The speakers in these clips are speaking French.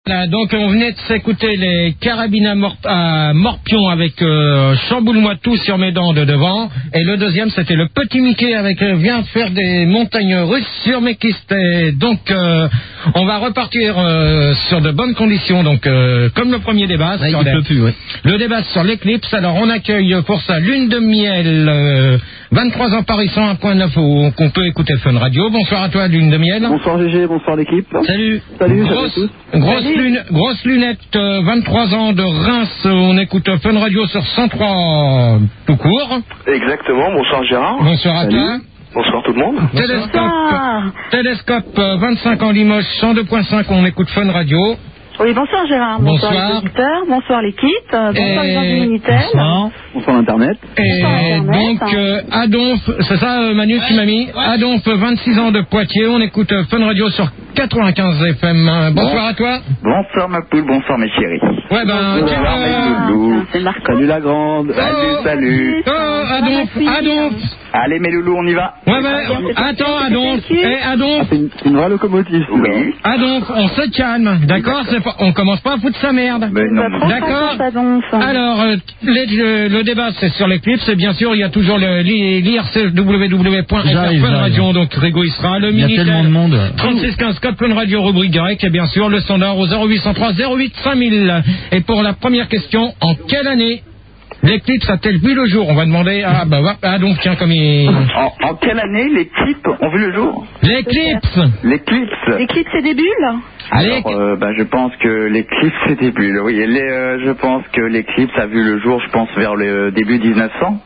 Voilà, donc on venait de s'écouter les carabines à Morpion avec Chamboule-moi tout sur mes dents de devant, et le deuxième c'était le petit Mickey avec Viens faire des montagnes russes sur mes kystes. Donc on va repartir sur de bonnes conditions, donc comme le premier débat sur le débat sur l'éclipse. Alors on accueille pour ça Lune de Miel, 23 ans Paris 101.9 où on peut écouter Fun Radio. Bonsoir à toi Lune de Miel. Bonsoir GG, bonsoir l'équipe. Salut. Salut à tous. Grosse lunette, 23 ans de Reims, on écoute Fun Radio sur 103 tout court. Exactement, bonsoir Gérard. Bonsoir à toi. Bonsoir tout le monde. Télescope, 25 ans Limoges, 102.5, on écoute Fun Radio. Oui, bonsoir Gérard, bonsoir les auditeurs, bonsoir l'équipe, bonsoir les gens du Minitel. Bonsoir l'Internet. Et donc, Adonf, c'est ça Manu tu m'as mis Adonf, 26 ans de Poitiers, on écoute Fun Radio sur 95 FM. Bonsoir à toi. Bonsoir ma poule, bonsoir mes chéris. Ouais bonsoir mes loulous. Salut la grande. Salut. Adonf. Allez mes loulous, on y va. Ouais, attends Adonf. Adonf. C'est une vraie locomotive. Oui. Adonf, on se calme, d'accord? On commence pas à foutre sa merde. Mais non. D'accord. Alors, le débat c'est sur l'éclipse, et bien sûr il y a toujours l'IRC www.fr.radio, donc Rigo il sera, le Minitel. Il y a tellement de monde. 3615 Code Fun Radio, rubrique direct, et bien sûr le standard au 0803 08 5000. Et pour la première question, en quelle année l'éclipse a-t-elle vu le jour? On va demander donc tiens comme il... En quelle année les types ont vu le jour? L'éclipse. L'éclipse c'est des bulles? Alors, je pense que l'éclipse c'est des bulles. Oui, je pense que l'éclipse a vu le jour, je pense vers le début 1900.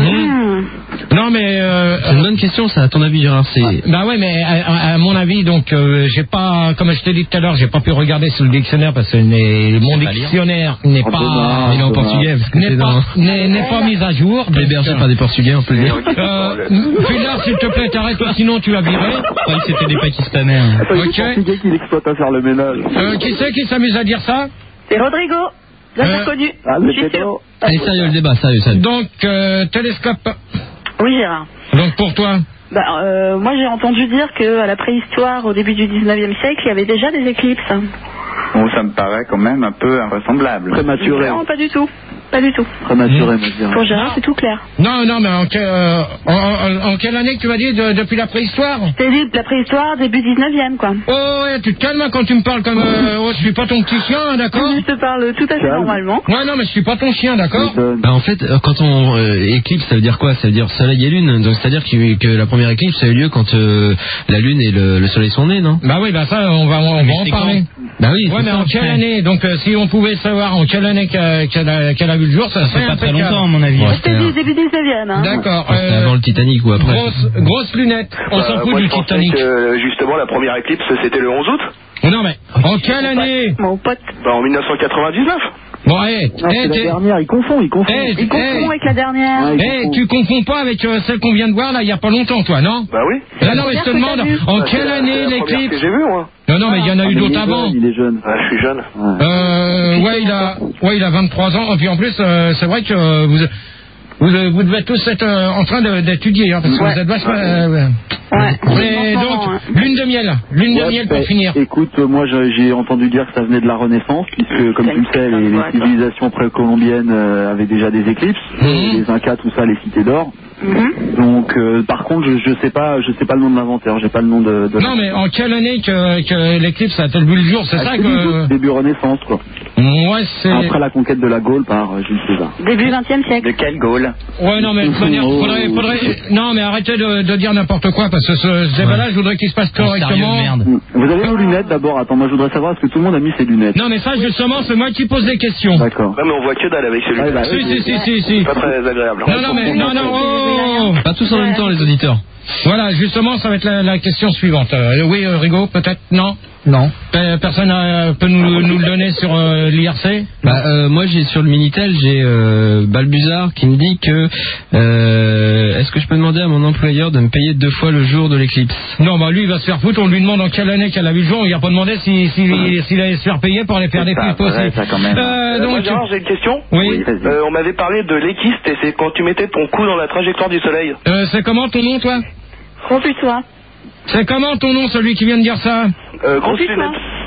Non mais c'est une bonne question ça, à ton avis Gérard, c'est... Bah ouais, mais à mon avis, donc j'ai pas, comme je t'ai dit tout à l'heure, j'ai pas pu regarder sur le dictionnaire parce que mon dictionnaire n'est pas, il est en portugais, n'est pas mis à jour. Hébergé par des Portugais, on peut le dire. Pilar, s'il te plaît, t'arrêtes, sinon tu vas virer. Je croyais que c'était des Pakistanais. Ok. Qui l'exploite à faire le ménage. Qui c'est qui s'amuse à dire ça? C'est Rodrigo. Bien connu. Allez, sérieux le débat, sérieux. Donc, télescope. Oui, Gérard. Donc, pour toi? Moi, j'ai entendu dire qu'à la préhistoire, au début du 19e siècle, il y avait déjà des éclipses. Bon, ça me paraît quand même un peu invraisemblable. Prématuré. Non, pas du tout. Pas du tout. Prématuré, moi je dirais. Pour Gérard, c'est tout clair. Non, mais en quelle année que tu m'as dit depuis la préhistoire? C'est dit la préhistoire, début 19e, quoi. Oh, ouais, tu te calmes quand tu me parles comme... je suis pas ton petit chien, d'accord? Je te parle tout à fait normalement. Ouais, non, mais je suis pas ton chien, d'accord? En fait, quand on éclipse, ça veut dire quoi? Ça veut dire soleil et lune. Donc c'est-à-dire que la première éclipse a eu lieu quand la lune et le soleil sont nés, non? Bah oui, ça, on va en parler. Bah oui, ouais, mais en quelle année? Donc si on pouvait savoir en quelle année qu'elle a vu le jour, ça serait pas très longtemps à mon avis. C'était début 19e. Hein. D'accord. C'était avant le Titanic ou après? Grosse lunette. On s'en fout du Titanic. Justement, la première éclipse, c'était le 11 août. Non, mais en quelle année? Mon pote. En 1999. Bon, la dernière, il confond. Il confond avec la dernière. Tu confonds pas avec celle qu'on vient de voir là, il y a pas longtemps, toi, non? Bah oui. Non, mais je te demande, en quelle année l'éclipse? Que j'ai vu, moi. Non, mais il y en a eu d'autres avant. Il est jeune. Je suis jeune. Il a 23 ans. Et puis en plus, c'est vrai que vous devez tous être en train d'étudier, hein, parce que vous êtes vachement... Mais donc, lune de miel pour finir. Écoute, moi j'ai entendu dire que ça venait de la Renaissance, puisque comme tu le sais, les civilisations précolombiennes avaient déjà des éclipses, les Incas, tout ça, les cités d'or. Donc, par contre, je sais pas le nom de l'inventeur, j'ai pas le nom de... Non, mais en quelle année que l'éclipse a-t-elle vu le jour? C'est ça que... Début Renaissance, quoi. Ouais, c'est... Après la conquête de la Gaule par Jules César. Début 20e siècle. De quelle Gaule? Ouais, non, mais de toute manière, faudrait... Non, mais arrêtez de dire n'importe quoi, parce que ce débat-là, je voudrais qu'il se passe correctement. Vous avez vos lunettes d'abord? Attends, moi je voudrais savoir, est-ce que tout le monde a mis ses lunettes? Non, mais ça, justement, c'est moi qui pose des questions. D'accord. Ouais, mais on voit que dalle avec celui-là. Si. Pas très agréable. Non, pas tous en même temps, les auditeurs. Voilà, justement, ça va être la question suivante. Oui, Rigo, peut-être? Non. Personne peut nous le donner sur l'IRC? Moi, j'ai sur le Minitel, j'ai Balbuzard qui me dit que est-ce que je peux demander à mon employeur de me payer 2 fois le jour de l'éclipse? Non, lui, il va se faire foutre. On lui demande en quelle année qu'elle a vu le jour. Il n'a pas demandé s'il allait se faire payer pour aller faire des pubs possibles. Ça, quand même. Moi, Gérard, j'ai une question. Oui. On m'avait parlé de l'équiste, et c'est quand tu mettais ton cou dans la trajectoire du soleil. C'est comment ton nom, toi? Confuce-toi. C'est comment ton nom, celui qui vient de dire ça? Grosse lunette.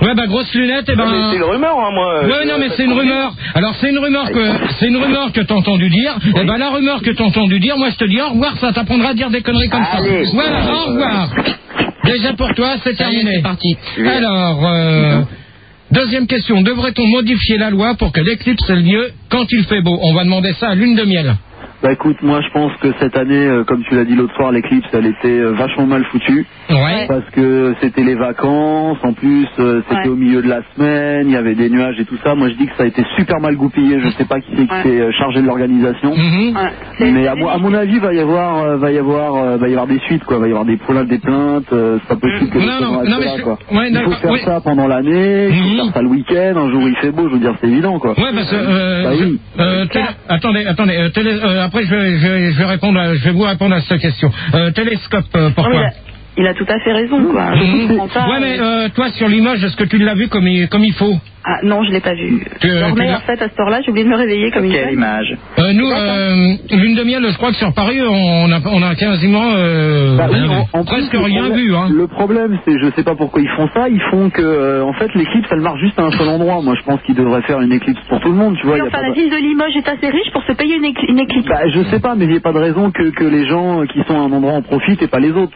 Ouais, bah grosse lunette, et ben. Mais c'est une rumeur, hein, moi. Ouais, non, mais c'est une rumeur. Alors c'est une rumeur que t'as entendu dire. Oui. Et ben la rumeur que t'as entendu dire, moi je te dis au revoir, ça t'apprendra à dire des conneries comme ça. Voilà, au revoir. Déjà pour toi, c'est terminé. C'est parti. Alors, deuxième question, devrait-on modifier la loi pour que l'éclipse ait lieu quand il fait beau? On va demander ça à Lune de Miel. Bah écoute, moi je pense que cette année, comme tu l'as dit l'autre soir, l'éclipse elle était vachement mal foutue. Ouais. Parce que c'était les vacances, en plus c'était au milieu de la semaine, il y avait des nuages et tout ça. Moi je dis que ça a été super mal goupillé, je sais pas qui c'est qui s'est chargé de l'organisation. Mais à mon avis va y avoir des suites quoi, va y avoir des plaintes, c'est pas possible que il faut faire ça pendant l'année, il faut faire ça le week-end, un jour il fait beau, je veux dire c'est évident quoi. Ouais parce que attendez, après je vais vous répondre à cette question. Télescope, pourquoi? Il a tout à fait raison, quoi. Je comprends pas. Ouais, mais toi, sur l'image, est-ce que tu l'as vu comme il faut? Ah non, je l'ai pas vu. Je dormais en fait à cette heure-là, j'ai oublié de me réveiller comme une Quelle image? Nous, Lune de Miel, je crois que sur Paris, on a quasiment presque rien vu. Hein. Le problème, c'est, je sais pas pourquoi ils font ça, ils font que, en fait, l'éclipse, elle marche juste à un seul endroit. Moi, je pense qu'ils devraient faire une éclipse pour tout le monde, tu vois. Enfin, la ville de Limoges est assez riche pour se payer une éclipse. Bah, je sais pas, mais il n'y a pas de raison que les gens qui sont à un endroit en profitent et pas les autres.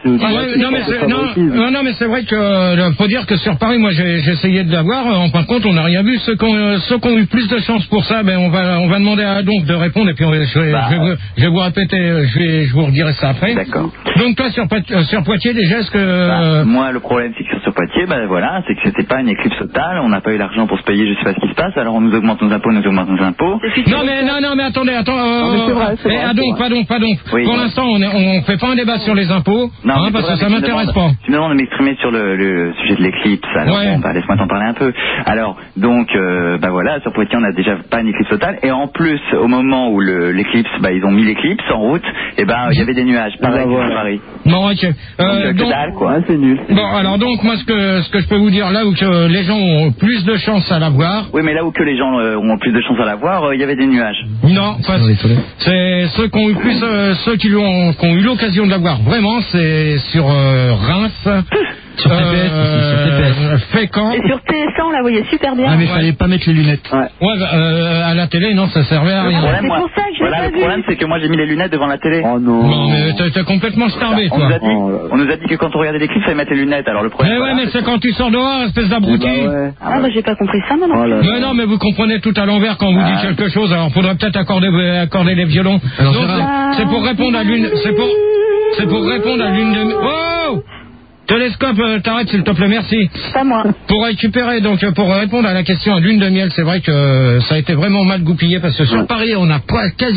Non, mais c'est vrai que, faut dire que sur Paris, moi, j'ai essayé de l'avoir. En fin de compte, on n'a rien vu. Ceux qui ont eu plus de chance pour ça, ben on va demander à Adonc de répondre et puis je vais vous répéter, je vous redirai ça après. D'accord. Donc toi sur Poitiers déjà, est-ce que moi le problème c'est que sur Poitiers, voilà, c'est que c'était pas une éclipse totale, on n'a pas eu l'argent pour se payer, je sais pas ce qui se passe, alors on nous augmente nos impôts. Non mais attendez, c'est vrai. Pardon. Oui, pour l'instant on fait pas un débat sur les impôts, parce que ça m'intéresse pas. Tu me demandes de m'exprimer sur le sujet de l'éclipse, alors laisse-moi t'en parler un peu. Alors donc voilà, sur Poitiers on n'a déjà pas une éclipse totale, et en plus au moment où l'éclipse, ils ont mis l'éclipse en route, et il y avait des nuages, pareil à Paris. Bon, ok. Donc, dalle, quoi. C'est nul. Bon, alors donc moi ce que je peux vous dire, là où que les gens ont plus de chance à la voir. Oui, mais là où que les gens ont plus de chance à la voir, il y avait des nuages. Non, c'est ceux qui ont eu plus, ceux qui ont eu l'occasion de la voir. Vraiment, c'est sur Reims. Sur TPS aussi, sur TPS. Fécamp. Et sur TF1, on la voyait super bien. Ah, mais fallait pas mettre les lunettes. À la télé, non, ça servait à rien. C'est pour ça que je l'ai pas vu. Le problème, c'est que moi, j'ai mis les lunettes devant la télé. Oh non. Non, mais t'es complètement starbé, toi. On nous a dit que quand on regardait l'éclipse, il fallait mettre les lunettes. Alors le problème. Mais c'est quand tu sors dehors, espèce d'abruti. J'ai pas compris ça, non. Mais non, mais vous comprenez tout à l'envers quand on vous dit quelque chose. Alors, faudrait peut-être accorder les violons. Donc, c'est pour répondre à l'une. C'est pour répondre à l'une de. Oh! Télescope, t'arrêtes s'il te plaît, merci. Pas moi. Pour répondre à la question à Lune de Miel, c'est vrai que ça a été vraiment mal goupillé parce que sur Paris, on n'a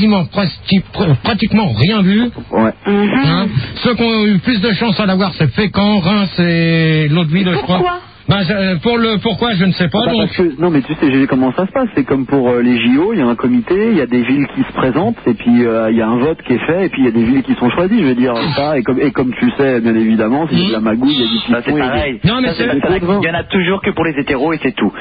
pratiquement rien vu. Ouais. Ceux qui ont eu plus de chance à l'avoir, c'est Fécamp, Reims et l'autre ville, je crois. Pourquoi? Pourquoi, je ne sais pas. Donc... non, mais tu sais comment ça se passe. C'est comme pour les JO, il y a un comité, il y a des villes qui se présentent, et puis il y a un vote qui est fait, et puis il y a des villes qui sont choisies. Je veux dire ça, et comme tu le sais, bien évidemment, c'est de la magouille, il y a du piston. C'est pareil. Non, mais il y en a toujours que pour les hétéros et c'est tout.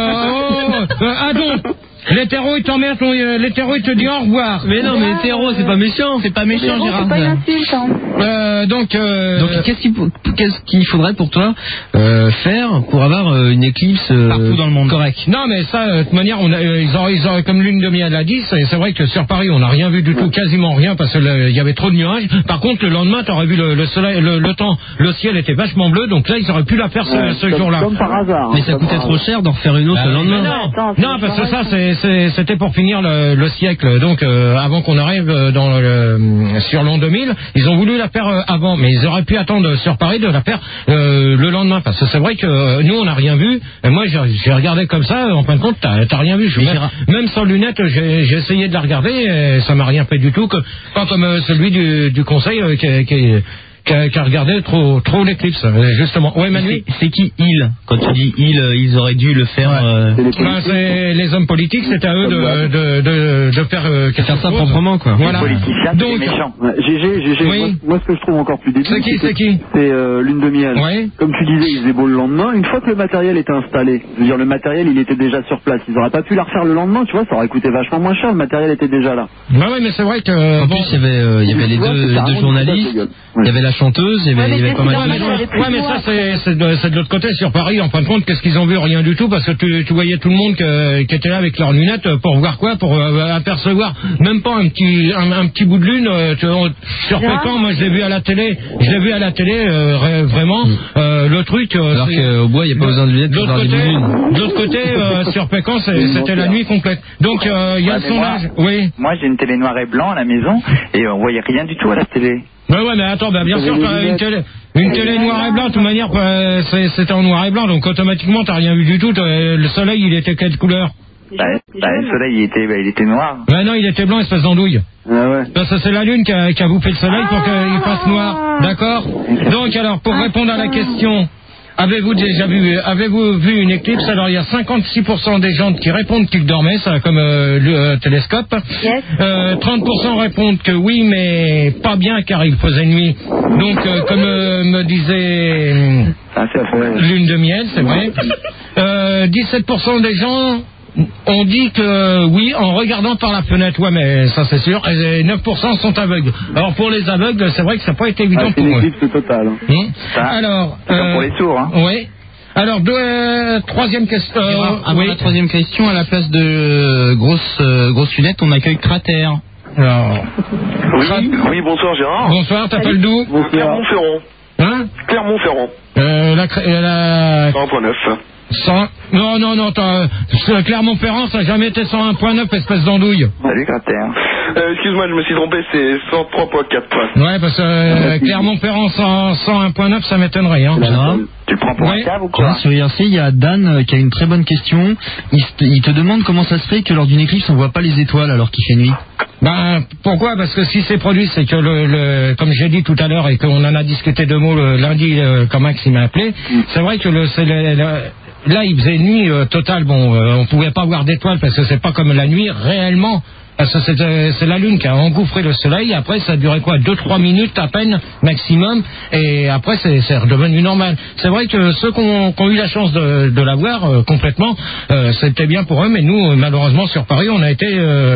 L'hétéro, il t'emmerde, l'hétéro, il te dit au revoir. Mais non, mais hétéro, c'est pas méchant. C'est pas méchant, Gérard. C'est pas une insulte, hein. Donc qu'est-ce qu'il faudrait pour toi faire pour avoir une éclipse partout dans le monde correcte? Non, mais ça, de toute manière, ils auraient comme Lune de Miel l'a dit, c'est vrai que sur Paris, on n'a rien vu du tout, quasiment rien, parce que il y avait trop de nuages. Par contre, le lendemain, t'aurais vu le soleil, le temps, le ciel était vachement bleu, donc là, ils auraient pu la faire ce jour-là. Comme par hasard. Mais ça coûtait trop cher d'en refaire une autre le lendemain. Non, parce que ça, c'était pour finir le siècle. Donc, avant qu'on arrive sur l'an 2000, ils ont voulu la faire avant, mais ils auraient pu attendre sur Paris de la faire le lendemain, parce que c'est vrai que nous, on n'a rien vu. Et moi, j'ai regardé comme ça. En fin de compte, t'as rien vu. Même sans lunettes, j'ai essayé de la regarder, et ça m'a rien fait du tout. Pas comme celui du conseil qui a regardé trop l'éclipse, justement. Ouais, Manu. C'est qui ils? Quand tu dis ils auraient dû le faire. C'est les hommes politiques, c'est à eux de faire ça proprement, quoi. Voilà. Donc, GG. Oui. Moi, ce que je trouve encore plus débile, c'est qui C'est Lune de Miel. Ouais. Comme tu disais, il faisait beau le lendemain. Une fois que le matériel était installé, je veux dire, le matériel, il était déjà sur place. Ils auraient pas pu la refaire le lendemain, tu vois, ça aurait coûté vachement moins cher. Le matériel était déjà là. Bah ouais, mais c'est vrai que. En plus, il y avait les deux journalistes. Il y avait la chanteuse, il y avait pas mal de gens. Ouais, mais ça, c'est de l'autre côté, sur Paris, en fin de compte, qu'est-ce qu'ils ont vu? Rien du tout, parce que tu voyais tout le monde qui était là avec leurs lunettes pour voir quoi? Pour apercevoir même pas un petit bout de lune. Sur Pékin, moi, je l'ai vu à la télé, vraiment, le truc... Alors qu'au bois, il n'y a pas besoin de lunettes pour voir des lunes. De l'autre côté, sur Pékin, c'était la nuit complète. Donc, il y a le sondage. Oui. Moi, j'ai une télé noir et blanc à la maison, et on voyait rien du tout à la télé. Ouais, mais attends, bien sûr, une télé noir et blanc, de toute manière, c'était en noir et blanc, donc automatiquement, t'as rien vu du tout. Le soleil, il était quelle couleur? Le soleil, il était noir. Ouais, non, il était blanc, espèce d'andouille. Ah ouais. Ça, c'est la lune qui a bouffé le soleil pour qu'il fasse noir. D'accord? Donc, alors, pour répondre à la question... Avez-vous vu une éclipse? Alors il y a 56% des gens qui répondent qu'ils dormaient, ça comme le télescope. Yes. 30% répondent que oui, mais pas bien car il faisait nuit. Donc comme me disait Lune de miel, c'est vrai. 17% des gens ont dit que oui, en regardant par la fenêtre. Ouais, mais ça c'est sûr. Et 9% sont aveugles. Alors pour les aveugles, c'est vrai que ça n'a pas été évident pour eux. C'est une éclipse totale. Alors, pour les sourds, hein. Oui. Alors, troisième question. Avant la troisième question, à la place de grosses lunettes, on accueille Cratère. Alors, Oui, bonsoir Gérard. bonsoir, t'appelles d'où? Clermont-Ferrand. Hein? Clermont-Ferrand. La 100.9. 100. Non, Clermont-Ferrand, ça n'a jamais été 101.9, espèce d'andouille. Salut, Cratère. Excuse-moi, je me suis trompé, c'est 103.4. Ouais, parce que Clermont-Ferrand 101.9, ça m'étonnerait. Hein. Tu le prends pour un cave ou quoi? Sur IRC, il y a Dan qui a une très bonne question. Il te demande comment ça se fait que lors d'une éclipse, on voit pas les étoiles alors qu'il fait nuit. Pourquoi? Parce que si c'est produit, c'est que comme j'ai dit tout à l'heure et qu'on en a discuté deux mots le lundi, quand Max il m'a appelé, c'est vrai que là, il faisait nuit totale. Bon, on pouvait pas voir d'étoiles parce que c'est pas comme la nuit réellement. Parce que c'est la lune qui a engouffré le soleil. Après, ça a duré quoi? 2-3 minutes à peine maximum. Et après, c'est redevenu normal. C'est vrai que ceux qui ont eu la chance de la voir complètement, c'était bien pour eux. Mais nous, malheureusement, sur Paris, on a été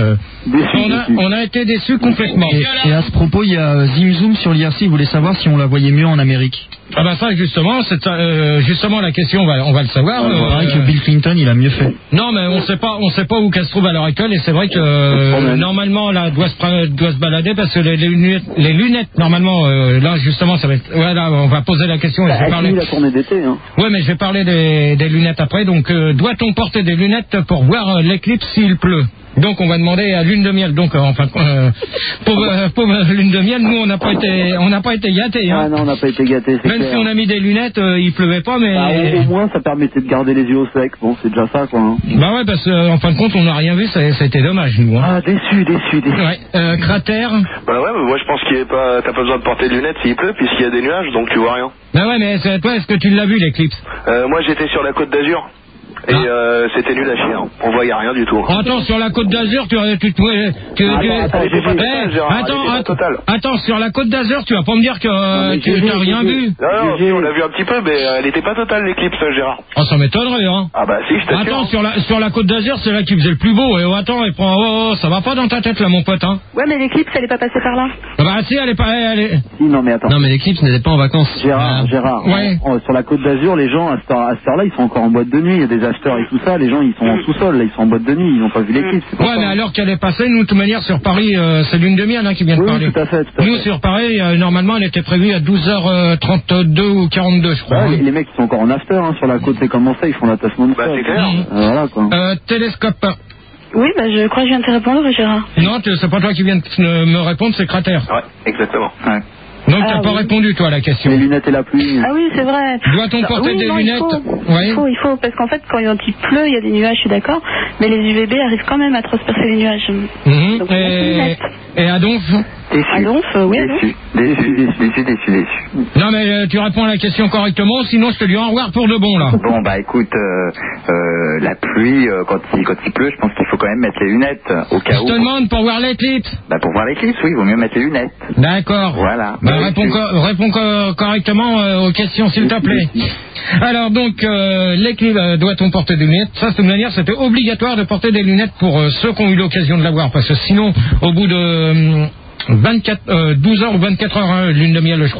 déçus complètement. Et à ce propos, il y a Zimzoom sur l'IRC. Il voulait savoir si on la voyait mieux en Amérique. Ah bah ça justement, c'est justement la question, on va le savoir. Il paraît que Bill Clinton, il a mieux fait. Non, mais on sait pas où qu'elle se trouve à l'heure actuelle, et c'est vrai que normalement là doit se balader parce que les lunettes normalement là justement ça va être là on va poser la question et je vais parler. La tournée d'été. Hein. Ouais, mais je vais parler des lunettes après. Donc doit-on porter des lunettes pour voir l'éclipse s'il pleut? Donc on va demander à Lune de miel. Donc pauvre Lune de miel, nous on n'a pas été gâtés. Hein. Ah non, on n'a pas été gâtés. Même si on a mis des lunettes, il pleuvait pas, mais au moins ça permettait de garder les yeux au sec. Bon, c'est déjà ça quoi. Hein. Bah ouais, parce qu'en fin de compte on n'a rien vu, ça a été dommage nous. Hein. Ah déçu. Ouais. Cratère. Bah ouais, mais moi je pense t'as pas besoin de porter de lunettes s'il pleut puisqu'il y a des nuages, donc tu vois rien. Bah ouais, mais toi, est-ce que tu l'as vu l'éclipse? Moi j'étais sur la Côte d'Azur. Et c'était nul à chier, hein. On voyait rien du tout. Attends, sur la Côte d'Azur, attends, sur la Côte d'Azur, tu vas pas me dire que tu n'as rien vu. Non, on l'a vu un petit peu, mais elle était pas totale l'éclipse, Gérard. Oh, ça m'étonnerait, hein. Ah bah si, je t'assure. Attends, sur la Côte d'Azur, c'est là qui faisait le plus beau. Et ça va pas dans ta tête là, mon pote, hein. Ouais, mais l'éclipse, elle est pas passée par là. Bah si, elle est pas. Si, non mais attends. Non mais l'éclipse n'était pas en vacances. Gérard. Ouais. Sur la Côte d'Azur, les gens à cette heure-là, ils sont encore en boîte de nuit. Il y a des acheteurs et tout ça. Les gens, ils sont en sous-sol. Là, ils sont en boîte de nuit. Ils n'ont pas vu l'éclipse. Ouais, mais alors qu'elle est passée, nous, de toute manière, sur Paris, c'est Lune de miel qui vient de parler. Tout à fait. Nous, sur Paris, normalement, elle était prévue à 12h32 ou 42, je crois. Ouais, les mecs, ils sont encore en after. Sur la côte, c'est comme ça. Ils font la tasse non-stop. Bah, c'est clair. Voilà, quoi. Télescope. Oui, bah je crois que je viens de te répondre, Gérard. Non, c'est pas toi qui viens de me répondre, c'est Cratère. Ouais, exactement. Ouais. Donc t'as pas répondu toi à la question. Les lunettes et la pluie. Ah oui, c'est vrai. Doit-on porter des lunettes? Il faut, parce qu'en fait, quand il pleut, il y a des nuages, je suis d'accord, mais les UVB arrivent quand même à transpercer les nuages. Donc, et Adolphe? Oui, Déçu. Non mais tu réponds à la question correctement, sinon je te dis au revoir pour de bon là. Bon bah écoute, la pluie, quand il pleut, je pense qu'il faut quand même mettre les lunettes au cas où. Je te demande pour voir l'éclipse. Bah pour voir l'éclipse, oui, il vaut mieux mettre les lunettes. D'accord. Voilà. Bah, réponds correctement aux questions s'il te plaît. Alors donc l'éclipse, doit-on porter des lunettes? Ça, de toute manière, c'était obligatoire de porter des lunettes pour ceux qui ont eu l'occasion de l'avoir, parce que sinon, au bout de 12 heures ou 24 heures, Lune de miel, je crois.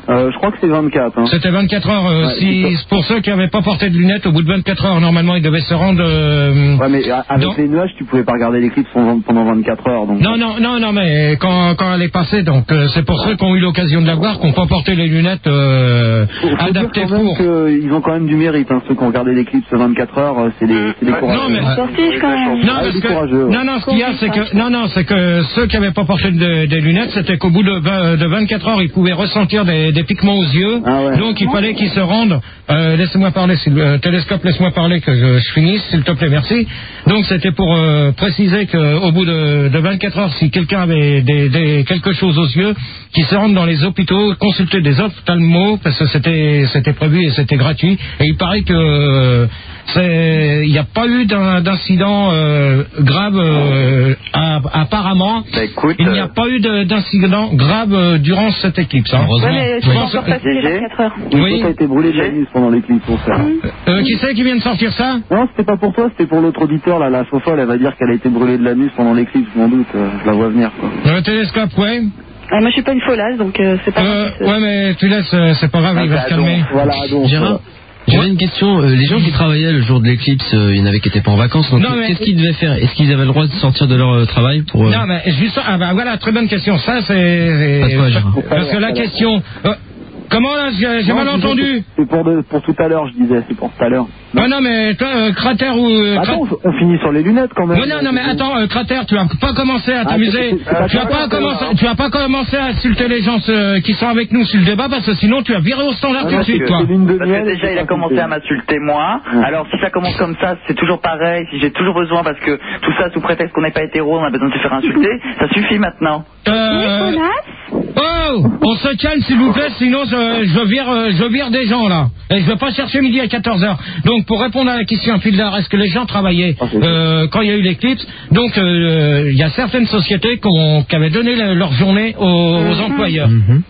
Je crois que c'est 24. Hein. C'était 24 heures. Si pour ceux qui n'avaient pas porté de lunettes, au bout de 24 heures, normalement, ils devaient se rendre... Ouais, mais avec les nuages, tu pouvais pas regarder l'éclipse pendant 24 heures. Donc... Non, mais quand elle est passée, donc c'est pour ceux qui ont eu l'occasion de la voir, qui n'ont pas porté les lunettes adaptées pour... Ils ont quand même du mérite, hein, ceux qui ont regardé l'éclipse 24 heures, c'est des courageux. Non, mais... ce qu'il y a, c'est que ceux qui n'avaient pas porté des lunettes, c'était qu'au bout de 24 heures, ils pouvaient ressentir des piquements aux yeux. Donc il fallait qu'ils se rendent. Laissez-moi parler, télescope, laisse-moi parler que je finisse, s'il te plaît, merci. Donc c'était pour préciser qu'au bout de 24 heures, si quelqu'un avait quelque chose aux yeux, qu'ils se rendent dans les hôpitaux, consulter des ophtalmos, parce que c'était prévu et c'était gratuit. Et il paraît que il n'y a pas eu d'incident grave apparemment. Écoute, il n'y a pas eu d'incident grave durant cette éclipse. Hein. Ouais, mais je pense que passer les 24 heures. Oui. Ça a été brûlé de la nuit pendant l'éclipse pour ça. Qui c'est qui vient de sortir ça? Non, c'était pas pour toi, c'était pour l'autre auditeur là, la Sofa, elle va dire qu'elle a été brûlée de la nuit pendant l'éclipse, sans doute. Je la vois venir quoi. Le télescope, ouais. Moi je suis pas une folasse, donc c'est pas ouais, mais tu laisses, c'est pas grave, il va se calmer. Voilà, donc. Gérard, j'avais une question. Les gens qui travaillaient le jour de l'éclipse, il y en avait qui n'étaient pas en vacances. Donc qu'est-ce qu'ils devaient faire? Est-ce qu'ils avaient le droit de sortir de leur travail pour Non, mais juste voilà, très bonne question. Ça, c'est parce que la question. Comment là, j'ai mal entendu? C'est pour tout à l'heure, je disais, c'est pour tout à l'heure. Non, mais toi, Cratère ou... Attends, on finit sur les lunettes quand même. Non, mais attends, Cratère, tu vas pas commencer à t'amuser. Tu vas pas commencer à insulter les gens qui sont avec nous sur le débat, parce que sinon tu vas virer au standard tout de suite, toi. Parce que déjà, il a commencé à m'insulter moi. Alors, si ça commence comme ça, c'est toujours pareil. Si j'ai toujours besoin, parce que tout ça, sous prétexte qu'on n'est pas hétéro, on a besoin de se faire insulter, ça suffit maintenant. Oh, on se calme s'il vous plaît, sinon je vire des gens là. Et je vais pas chercher midi à 14h. Donc pour répondre à la question Fildar, est-ce que les gens travaillaient quand il y a eu l'éclipse? Donc il y a certaines sociétés qui avaient donné leur journée aux employeurs.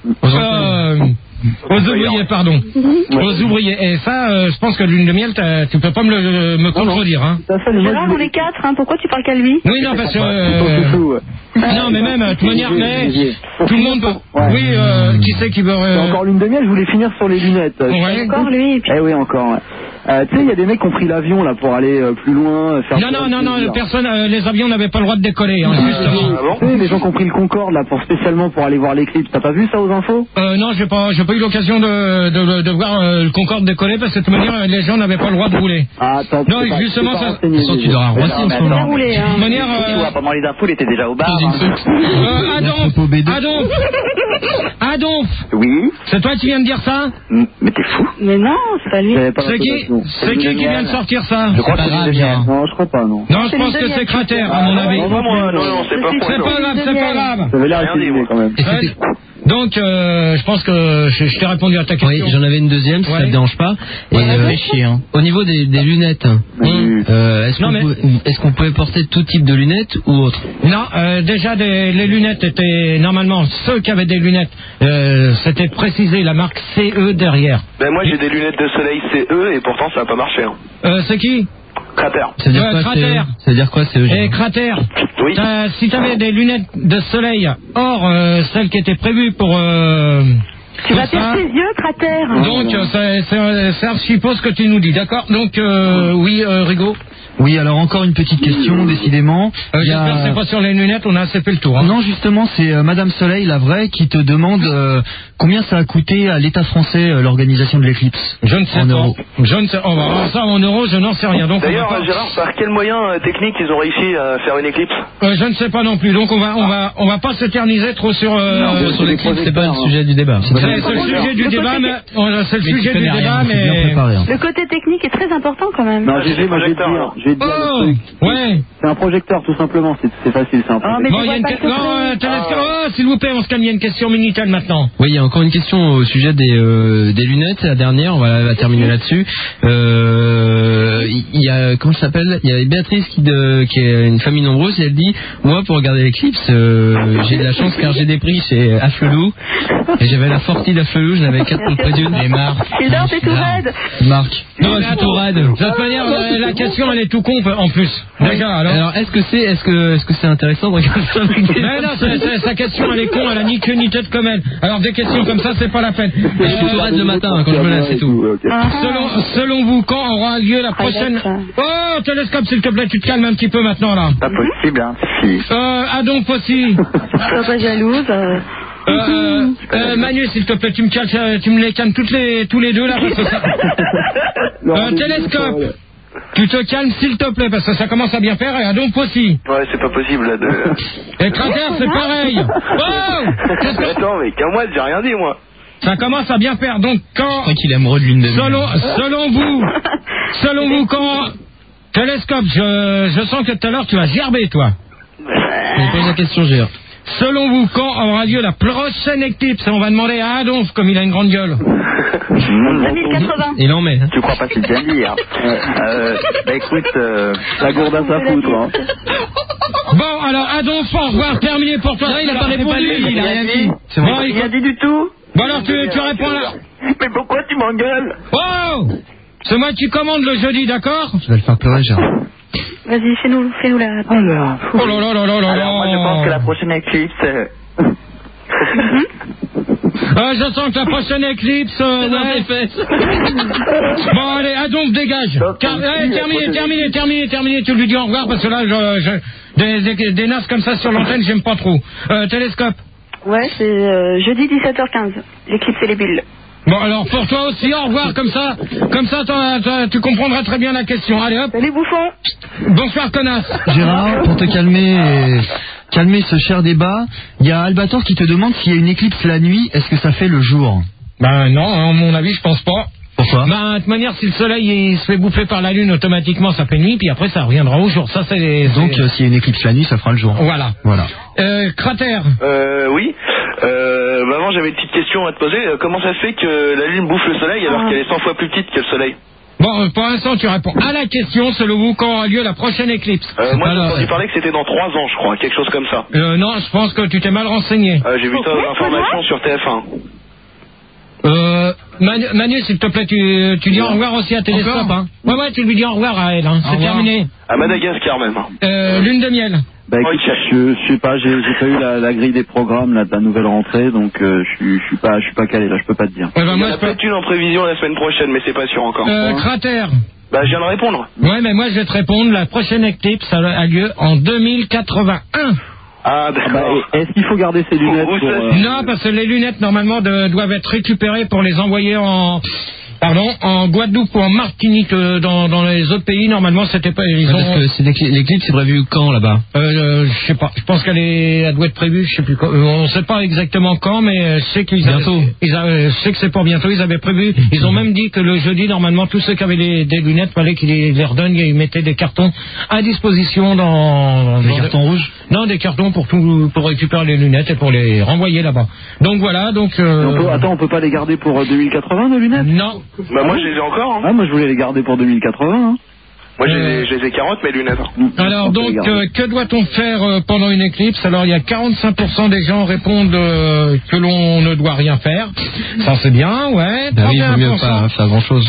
Aux ouvriers, pardon. Aux ouvriers. Et ça, je pense que lune de miel, tu peux pas me contredire. Hein. Gérard, on est 4, hein. Pourquoi tu parles qu'à lui? Oui, non, parce que... non, mais même, de toute manière, tout le monde peut... Oui, qui c'est qui veut... Encore lune de miel, je voulais finir sur les lunettes. Encore lui. Eh oui, encore, ouais. Tu sais, il y a des mecs qui ont pris l'avion là pour aller plus loin. Non, personne, les avions n'avaient pas le droit de décoller, hein, justement. Tu sais, les gens qui ont pris le Concorde là spécialement pour aller voir l'éclipse, t'as pas vu ça aux infos? Non, j'ai pas eu l'occasion de voir le Concorde décoller parce que de toute manière, les gens n'avaient pas le droit de rouler. Ah, attends, non, justement, ça. Tu dois Roissy en ce moment. De toute manière. Pendant les infos, il était déjà au bar. Adolphe. Oui. C'est toi qui viens de dire ça? Mais t'es fou. Mais non, c'est pas lui. C'est qui vient de sortir ça? Je crois que c'est bien. Non, je crois pas, non. Non, je pense que c'est Cratère, à mon avis. Non, c'est pas grave. Ça avait l'air assez quand même. Donc, je pense que je t'ai répondu à ta question. Oui, j'en avais une deuxième, si ça ne te dérange pas. Et au niveau des lunettes, est-ce qu'on pouvait porter tout type de lunettes ou autre? Non, déjà les lunettes étaient normalement ceux qui avaient des lunettes, c'était précisé la marque CE derrière. Ben moi j'ai des lunettes de soleil CE et pourtant ça n'a pas marché. C'est qui? Cratère. Ça veut dire quoi, Cratère. Ça veut dire quoi, CE? Et Cratère. Oui. Si tu avais des lunettes de soleil hors celles qui étaient prévues pour... tu vas perdre tes yeux, Cratère. Donc, c'est archipos ce que tu nous dis, d'accord? Donc, oui, Rigaud. Oui, alors encore une petite question, décidément. J'espère que c'est pas sur les lunettes, on a assez fait le tour. Hein. Non, justement, c'est Madame Soleil, la vraie, qui te demande combien ça a coûté à l'État français l'organisation de l'éclipse. Je ne sais pas. On va voir ça en euros, je n'en sais rien. D'ailleurs, Gérard, par quel moyen technique ils ont réussi à faire une éclipse? Je ne sais pas non plus. Donc on va pas s'éterniser trop sur l'éclipse. C'est pas le sujet du débat. C'est le sujet du débat, mais c'est le sujet du débat, mais le côté technique est très important quand même. Non, j'ai c'est un projecteur tout simplement, c'est facile, c'est un projecteur. S'il vous plaît, on se calme, il y a une question Minitel maintenant. Oui, il y a encore une question au sujet des lunettes, la dernière, on va terminer là-dessus. il y a, comment ça s'appelle, il y a Béatrice qui est une famille nombreuse et elle dit, moi pour regarder l'éclipse, j'ai de la chance car j'ai des prix chez Afflelou et j'avais la Forti d'Afflelou, j'en avais 4 contre d'une et Marc. Gildor, t'es tout raide. Marc. Non, c'est tout raide. De toute manière, la question elle est tout con en plus. Déjà, alors est-ce que c'est intéressant de regarder ça? Mais non, sa question elle est con, elle a ni queue ni tête comme elle. Alors des questions comme ça, c'est pas la peine. Je suis tout raide le matin quand je me lève, c'est tout. Selon vous, quand aura lieu la prochaine... Oh, Télescope, s'il te plaît, tu te calmes un petit peu maintenant là. Pas possible, hein. Si. Adonf aussi. Sois pas jalouse. Manu, s'il te plaît, tu me les calmes tous les deux là parce que ça... Télescope, tu te calmes s'il te plaît parce que ça commence à bien faire et Adonf aussi. Ouais, c'est pas possible là de... Et Cratère, c'est pareil. Oh, attends, mais qu'à moi, j'ai rien dit moi. ça commence à bien faire, donc quand... Je crois qu'il est amoureux de l'une de nous. Selon vous, quand... Télescope, je sens que tout à l'heure tu vas gerber, toi. Je pose la question, Gérard. Selon vous, quand aura lieu la prochaine éclipse? On va demander à Adonf, comme il a une grande gueule. 2080. Il en met. Tu crois pas si bien dire. Bah écoute, La gourde à sa foutre, hein. Bon, alors Adonf, au revoir, terminé pour toi. Il a pas répondu, il a rien dit. Bon, il a dit du tout. Bon alors tu réponds là. Mais pourquoi tu m'engueules? Oh, c'est moi qui commande le jeudi, d'accord? Je vais le faire pleurer, Gérard. Vas-y, fais-nous la... Oh là là là là là. Alors moi je pense que la prochaine éclipse... je sens que la prochaine éclipse... Bon allez, Adonf, dégage. Terminé, tu lui dis au revoir parce que là, des nasses comme ça sur l'antenne, j'aime pas trop. Télescope. Ouais, c'est jeudi 17h15, l'éclipse et les bulles. Bon alors pour toi aussi, au revoir, comme ça tu comprendras très bien la question. Allez hop. Salut bouffon. Bonsoir connasse. Gérard, pour te calmer ce cher débat, il y a Albator qui te demande s'il y a une éclipse la nuit, est-ce que ça fait le jour? Ben non, à mon avis je pense pas. Pourquoi? Ben de toute manière si le soleil il se fait bouffer par la lune automatiquement ça fait nuit puis après ça reviendra au jour. Ça c'est... Donc s'il y a une éclipse la nuit ça fera le jour. Voilà. Cratère. Oui. Avant j'avais une petite question à te poser. Comment ça se fait que la lune bouffe le soleil alors qu'elle est 100 fois plus petite que le soleil? Bon, pour l'instant tu réponds à la question, selon vous, quand aura lieu la prochaine éclipse? Moi j'ai entendu parler que c'était dans 3 ans je crois, quelque chose comme ça. Non, je pense que tu t'es mal renseigné. J'ai vu tas d'informations sur TF1. Manu, s'il te plaît, tu dis au revoir aussi à Télescope, hein. Ouais, tu lui dis au revoir à elle, hein. C'est terminé. À Madagascar même. Lune de miel. Bah écoute, je sais pas, j'ai pas eu la grille des programmes là de la nouvelle rentrée, donc je suis pas calé là, je peux pas te dire. Ouais, il y en a peut-être une en prévision la semaine prochaine, mais c'est pas sûr encore. Cratère. Bah je viens de répondre. Ouais, mais moi je vais te répondre, la prochaine éclipse a lieu en 2081. Ah d'accord. Est-ce qu'il faut garder ses lunettes pour... Non, parce que les lunettes normalement doivent être récupérées pour les envoyer en Guadeloupe ou en Martinique, dans les autres pays, normalement c'était pas... Parce que l'éclipse est prévue quand là-bas? Je sais pas, je pense qu'elle doit être prévue, je sais plus quand. On sait pas exactement quand, mais je sais qu'ils je sais que c'est pour bientôt, ils avaient prévu, ils ont même dit que le jeudi, normalement, tous ceux qui avaient des lunettes, fallait qu'ils les redonnent, ils mettaient des cartons à disposition des cartons rouges? Non, des cartons pour récupérer les lunettes et pour les renvoyer là-bas. Donc voilà, on peut pas les garder pour 2080 nos lunettes? Non. Bah moi je les ai encore. Ah moi je voulais les garder pour 2080. Hein. Moi je les ai 40 mes lunettes. Alors donc que doit-on faire pendant une éclipse? Alors il y a 45% des gens répondent que l'on ne doit rien faire. Ça c'est bien, ouais. 31%. Bah oui, il vaut mieux pas faire grand-chose.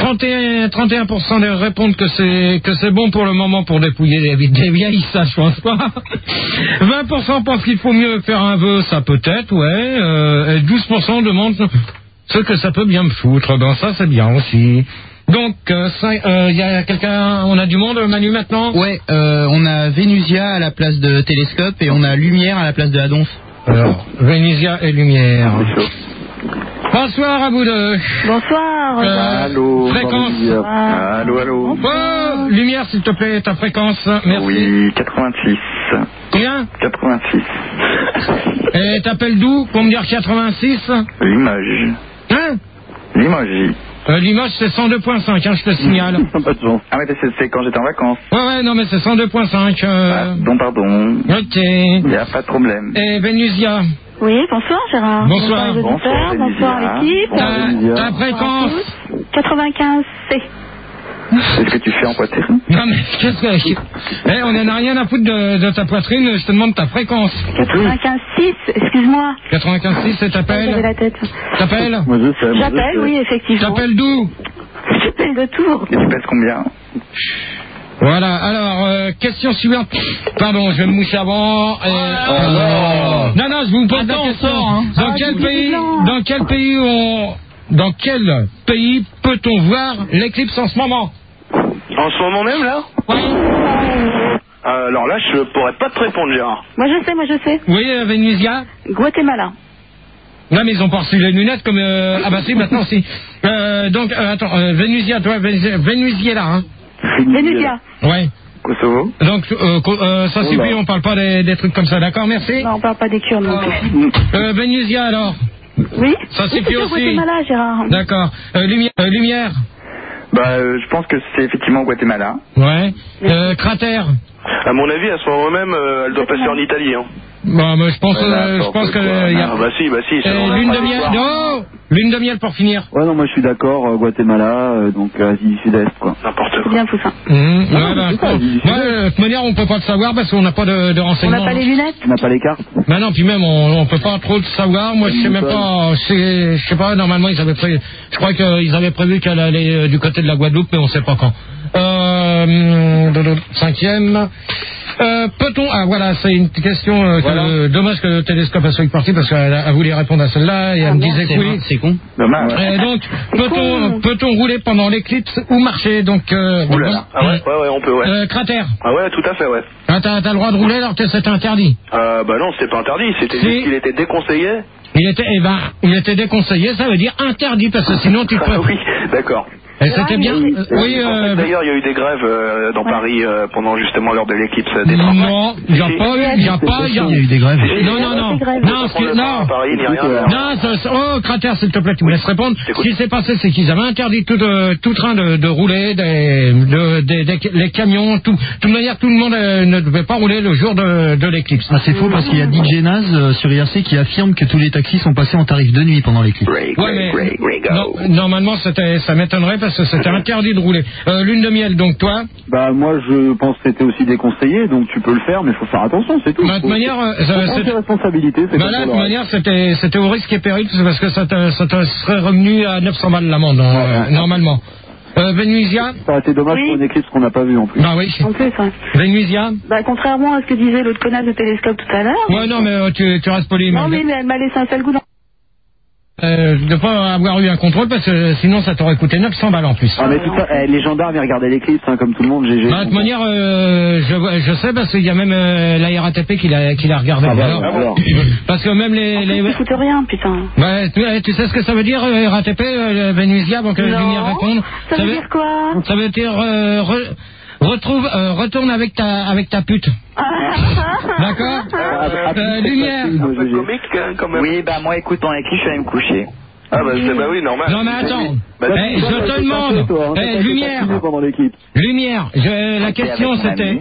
31% répondent que c'est bon pour le moment pour dépouiller des vieilles, ça je pense pas. 20% pensent qu'il faut mieux faire un vœu, ça peut-être, ouais. Et 12% demandent ce que ça peut bien me foutre. Ben ça c'est bien aussi. Donc y a quelqu'un, on a du monde, Manu, maintenant? Ouais, on a Vénusia à la place de Télescope et on a Lumière à la place de Adonf. Alors, Vénusia et Lumière. Bonsoir à vous deux. Bonsoir. Allô. Fréquence. Allô. Oh, Lumière, s'il te plaît, ta fréquence. Merci. Oui, 86. Combien? 86. Et t'appelles d'où pour me dire 86? Limoges. Hein? Limoges. Limoges, c'est 102.5, hein, je te signale. Pas de chance. Ah mais c'est quand j'étais en vacances. Ouais, non mais c'est 102.5. Pardon. Ok. Il n'y a pas de problème. Et Vénusia? Oui, bonsoir Gérard. Bonsoir. Bonsoir l'équipe. Ta fréquence? 95C. C'est ce que tu fais en poitrine. Non mais qu'est-ce que... on en a rien à foutre de ta poitrine, je te demande ta fréquence. 95,6, excuse-moi. 95,6, ça t'appelle? J'avais la tête. T'appelles? J'appelle, oui, effectivement. T'appelles d'où? J'appelle de Tours. Et tu pèses combien? Voilà, alors, question suivante. Pardon, je vais me moucher avant. Non, je vous pose la question. Dans quel pays peut-on voir l'éclipse en ce moment? En ce moment même, là? Oui. Alors là, je pourrais pas te répondre, Gérard. Moi je sais. Oui, Vénusia? Guatemala. Non, mais ils ont pas reçu les lunettes comme... Ah bah si, maintenant si. Donc, attends, Vénusia, toi, Vénusia là, hein? Vénusia. Ouais. Kosovo. Donc, ça suffit, on parle pas des trucs comme ça, d'accord, merci. Non, on parle pas des Kurdes non plus. Vénusia alors? Oui. Ça suffit aussi. Guatemala, Gérard. D'accord. Lumière? Je pense que c'est effectivement Guatemala. Ouais. Cratère? À mon avis, à ce moment même, elle doit passer en Italie. Hein. Bon, mais je pense que... Bah si. Lune de miel, non. Lune de miel pour finir. Ouais, non, moi je suis d'accord, Guatemala, donc Asie du Sud-Est, quoi. N'importe quoi. C'est bien tout ça. De toute manière, on peut pas le savoir parce qu'on n'a pas de renseignements. On n'a pas les lunettes? On n'a pas les cartes? Bah non, puis même, on peut pas trop le savoir. Moi, je sais même pas, je sais pas, normalement, ils avaient prévu, je crois qu'ils avaient prévu qu'elle allait du côté de la Guadeloupe, mais on sait pas quand. Cinquième. Peut-on... Ah voilà, c'est une question dommage que le télescope a soit parti parce qu'elle a voulu répondre à celle-là et elle me disait que oui. C'est con. Dommage. Donc, peut-on rouler pendant l'éclipse ou marcher? Donc, Oula. Ah ouais, on peut, ouais. Cratère. Ah ouais, tout à fait, ouais. Ah, t'as le droit de rouler alors que c'est interdit? Bah non, c'était pas interdit, c'était juste qu'il était déconseillé. Il était déconseillé, ça veut dire interdit parce que sinon tu peux... Oui, d'accord. Et c'était bien. Oui. D'ailleurs, il y a eu des grèves dans Paris pendant justement l'heure de l'éclipse des trains. Non, il n'y a pas eu. Il y a eu des grèves. Non, Paris, il n'y a rien. Non, Cratère, s'il te plaît, tu me laisses répondre. Ce qui s'est passé, c'est qu'ils avaient interdit tout train de rouler, les camions, tout. De toute manière, tout le monde ne devait pas rouler le jour de l'éclipse. Ah, c'est faux parce qu'il y a DJ Naz sur IRC qui affirme que tous les taxis sont passés en tarif de nuit pendant l'éclipse. Ouais, mais normalement, ça m'étonnerait parce que c'était interdit de rouler. Lune de miel, donc toi? Bah moi je pense que c'était aussi déconseillé, donc tu peux le faire, mais il faut faire attention, c'est tout. De toute manière, c'est responsabilité. De toute manière, c'était au risque et péril, parce que ça te serait revenu à 900 balles l'amende, normalement. Vénusia? Ça aurait été dommage pour une éclipse qu'on n'a pas vue en plus. Bah oui. En plus, ouais. Vénusia? Bah contrairement à ce que disait l'autre connasse de télescope tout à l'heure. Ouais, non, mais tu restes poli. Non, mais elle m'a laissé un sale goût dans... De pas avoir eu un contrôle parce que sinon ça t'aurait coûté 900 balles en plus. Ah mais tout ça, les gendarmes ils regardaient l'éclipse comme tout le monde. De toute manière, je sais parce qu'il y a même la RATP qui l'a regardé. Alors. Parce que même les Ils foutent rien, putain. Ouais, tu sais ce que ça veut dire RATP, Vénusia, avant que Lumière réponde. Ça veut dire quoi? Ça veut dire retourne avec ta pute. D'accord. Lumière. Un peu comique quand même. Oui, bah moi écoute, en éclipse, je suis allé me coucher. Ah bah oui, normal. Non mais attends, je te demande, Lumière, la question c'était,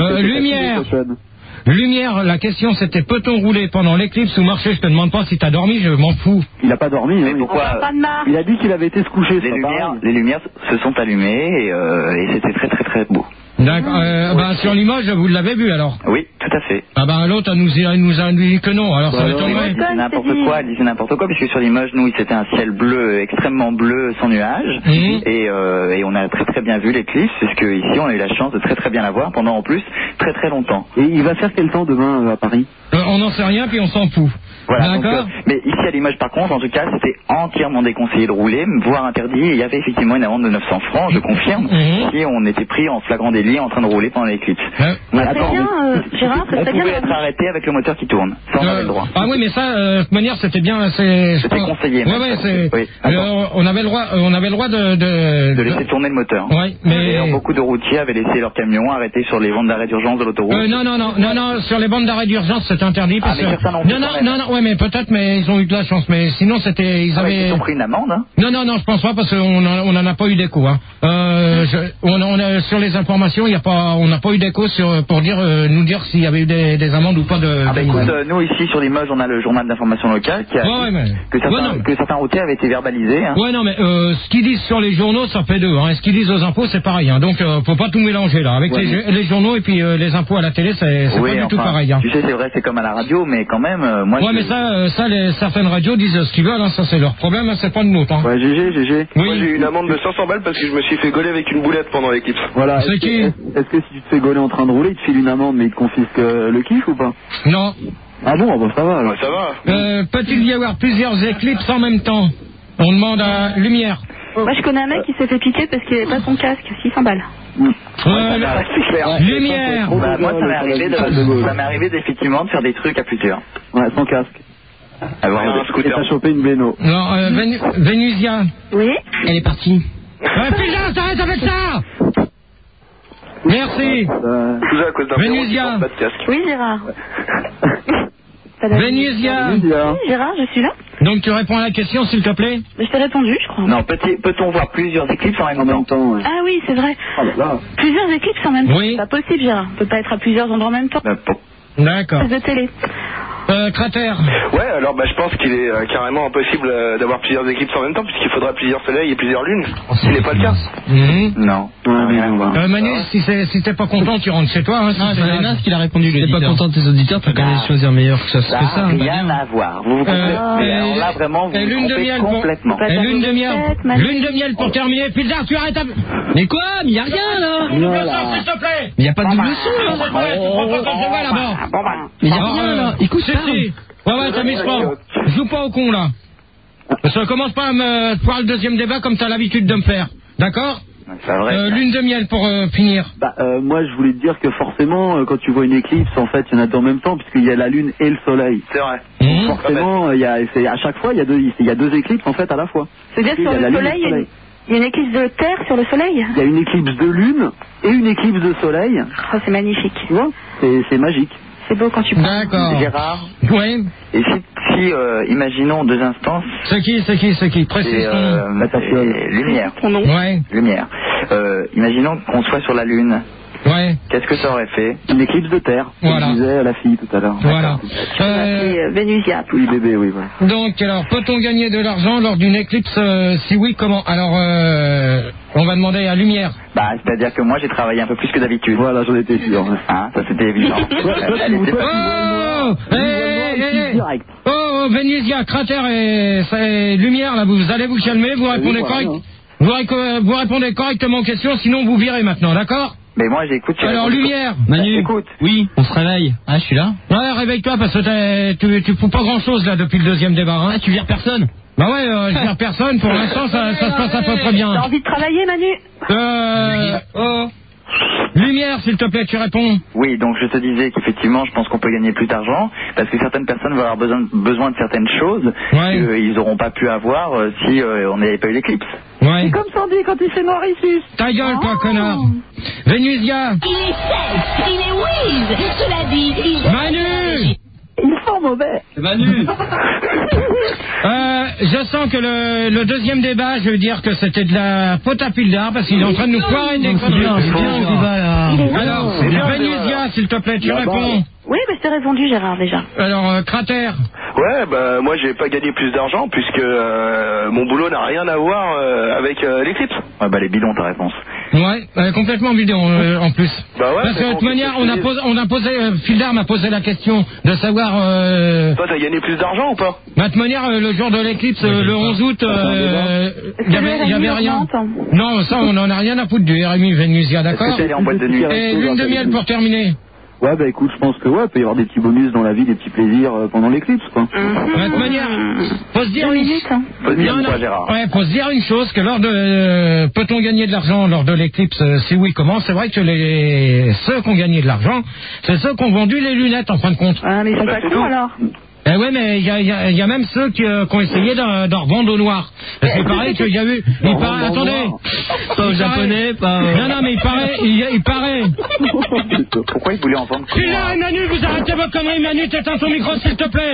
Lumière, la question c'était peut-on rouler pendant l'éclipse ou marcher? Je te demande pas si t'as dormi, je m'en fous. Il a pas dormi. Mais pourquoi? Il a dit qu'il avait été se coucher. Les lumières se sont allumées et c'était très très très beau. D'accord. Sur Limoges, vous l'avez vu alors? Oui, tout à fait. L'autre, elle nous a dit que non. Alors ça m'étonnerait. Elle disait n'importe quoi, puisque sur Limoges, nous, c'était un ciel bleu, extrêmement bleu, sans nuages. Et on a très très bien vu l'éclipse, puisque ici, on a eu la chance de très très bien la voir pendant en plus très très longtemps. Et il va faire quel temps demain à Paris? On n'en sait rien, puis on s'en fout. Voilà, d'accord. Mais ici à Limoges, par contre, en tout cas, c'était entièrement déconseillé de rouler, voire interdit. Et il y avait effectivement une amende de 900 francs, je confirme, si on était pris en flagrant délit en train de rouler pendant l'éclipse. Gérard, on pouvait être arrêté avec le moteur qui tourne. Ça, on avait le droit. Ah oui, mais ça, de toute manière, c'était bien. C'était conseillé. On avait le droit de laisser tourner le moteur. Oui, mais d'ailleurs, beaucoup de routiers avaient laissé leur camion arrêté sur les bandes d'arrêt d'urgence de l'autoroute. Non, sur les bandes d'arrêt d'urgence, c'est interdit. Parce mais certains n'ont pas. Non, ouais, mais peut-être, mais ils ont eu de la chance. Mais sinon, c'était, ils avaient. Ils ont pris une amende, hein? Non, je pense pas parce qu'on n'en a pas eu d'écho. Hein. On a sur les informations, on n'a pas eu d'écho pour nous dire s'il y avait eu des amendes ou pas de. Ah bah écoute, nous ici sur Limoges, on a le journal d'information locale qui a que certains routiers avaient été verbalisés. Hein. Ouais, non, mais ce qu'ils disent sur les journaux, ça fait deux. Hein. Et ce qu'ils disent aux impôts, c'est pareil. Hein. Donc, faut pas tout mélanger là. Avec les journaux et puis les impôts à la télé, c'est pas du tout pareil. Hein. Tu sais, c'est vrai, c'est comme à la radio, mais quand même, moi. Ouais, mais certaines radios disent ce qu'ils veulent. Hein. Ça, c'est leur problème. Hein. C'est pas de nôtre. Hein. Ouais, GG. Oui. Moi, j'ai eu une amende de 500 balles parce que je me suis fait gauler avec une boulette pendant l'éclipse. Voilà. C'est qui? Est-ce que si tu te fais gauler en train de rouler, ils te filent une amende, mais ils te confisquent le kiff ou pas? Non. Ah bon, bah ça va. Alors. Ouais, ça va. Peut-il y avoir plusieurs éclipses en même temps? On demande à Lumière. Moi, je connais un mec qui s'est fait piquer parce qu'il n'avait pas son casque, 600 balles. C'est clair. Lumière. Bah, moi, ça m'est arrivé effectivement de faire des trucs à plusieurs. Ouais, sans casque. Avoir un Et scooter. t'as chopé une Bléno. Alors, Vénusia. Oui. Elle est partie. Putain, t'arrêtes avec ça. Merci. Tout ça à cause d'un Vénusia. pas de casque. Oui, Gérard. Vénusia. Oui, Gérard, je suis là. Donc tu réponds à la question, s'il te plaît. Je t'ai répondu, je crois. Non, peut-on voir plusieurs éclipses en même temps? Ouais. Ah oui, c'est vrai. Ah bah là. Plusieurs éclipses en même temps. Oui. C'est pas possible, Gérard. On peut pas être à plusieurs endroits en même temps. D'accord. De télé. Cratère. Ouais, alors je pense qu'il est carrément impossible d'avoir plusieurs éclipses en même temps puisqu'il faudra plusieurs soleils et plusieurs lunes. Ce n'est pas le cas. Non. Manu, si t'es pas content, tu rentres chez toi. Hein, Non, c'est Léna qui l'a répondu. Si t'es pas content de tes auditeurs, t'as qu'à aller choisir meilleur que ça. Ça n'a rien à voir. Vous vous comprenez. Alors là, vraiment, vous vous trompez complètement. Lune de miel pour terminer. Putain, tu arrêtes. Mais quoi? Mais y a rien là. S'il te plaît. Mais y a pas de double son là. Mais y a rien là. Écoute, Ouais, t'amuses pas. Joue pas au con là. Parce que commence pas à me faire le deuxième débat comme t'as l'habitude de me faire. D'accord? C'est vrai. Lune de miel pour finir. Moi, je voulais te dire que forcément, quand tu vois une éclipse, en fait, il y en a deux en même temps, puisqu'il y a la Lune et le Soleil. C'est vrai. Forcément, à chaque fois, il y a deux éclipses, en fait, à la fois. C'est-à-dire sur le Soleil, il y a une éclipse de Terre sur le Soleil. Il y a une éclipse de Lune et une éclipse de Soleil. Oh, c'est magnifique. Tu vois? C'est magique. C'est beau quand tu parles. D'accord. Gérard. Oui. Et si imaginons 2 instants. C'est qui Précise ton... Lumière. Ton nom. Ouais. Lumière. Imaginons qu'on soit sur la Lune. Ouais. Qu'est-ce que ça aurait fait? Une éclipse de Terre. Voilà. Comme disait la fille tout à l'heure. Voilà. Vénusia. Oui, bébé, oui, voilà. Donc, alors, peut-on gagner de l'argent lors d'une éclipse? Si oui, comment? Alors, on va demander à Lumière. C'est-à-dire que moi, j'ai travaillé un peu plus que d'habitude. Voilà, j'en étais sûr. Hein, ça c'était évident. Oh, Vénusia, Cratère et Lumière, là, vous allez vous calmer, vous répondez vous répondez correctement aux questions, sinon vous virez maintenant, d'accord? Mais moi, j'écoute. Alors, Lumière. Manu, écoute. Oui, on se réveille. Ah, je suis là. Ouais, réveille-toi, parce que tu fous pas grand-chose, là, depuis le deuxième débat, hein. Ah, tu vires personne. Bah ouais, je vire personne, pour l'instant, ça se passe à peu près bien. T'as envie de travailler, Manu? Lumière, s'il te plaît, tu réponds. Oui, donc je te disais qu'effectivement, je pense qu'on peut gagner plus d'argent parce que certaines personnes vont avoir besoin de certaines choses qu'ils n'auront pas pu avoir si on n'avait pas eu l'éclipse. Ouais. C'est comme Sandy quand il fait noir ici. Ta gueule, toi, connard. Vénusia. Il est sec, il est whiz. Cela dit, il... Manu. Ils sont mauvais. Manu. Je sens que le deuxième débat, je veux dire que c'était de la pote à pile d'art parce qu'il est en train de nous foirer des conneries. Alors, Vénusia, s'il te plaît, tu réponds. Oui, je t'ai répondu, Gérard, déjà. Alors, Cratère. Ouais, moi j'ai pas gagné plus d'argent puisque mon boulot n'a rien à voir avec l'éclipse. Ouais, les bidons, ta réponse. Ouais, complètement bidon en plus. Bah ouais. Parce que de toute manière, Fildar m'a posé la question de savoir. Toi, t'as gagné plus d'argent ou pas? De toute manière, le jour de l'éclipse, le 11 août, il y avait rien. Non, ça, on en a rien à foutre du RMI Vénusia, d'accord? Est-ce que t'es allé en boîte de nuit? Et lune de miel pour terminer. Ouais, écoute, je pense que il peut y avoir des petits bonus dans la vie, des petits plaisirs pendant l'éclipse, quoi. De toute manière, faut se dire faut se dire une chose, que lors de peut-on gagner de l'argent lors de l'éclipse? Si oui, comment? C'est vrai que ceux qui ont gagné de l'argent, c'est ceux qui ont vendu les lunettes en fin de compte. Ah, mais ils sont pas cons alors. Eh ouais, mais il y a même ceux qui ont essayé d'en revendre au noir. C'est pareil qu'il y a eu. Attendez. Pas aux japonais, pas. Non, mais il paraît. Pourquoi ils voulaient en vendre? Puis là, Manu, vous arrêtez vos conneries, Manu, t'éteins ton micro, s'il te plaît.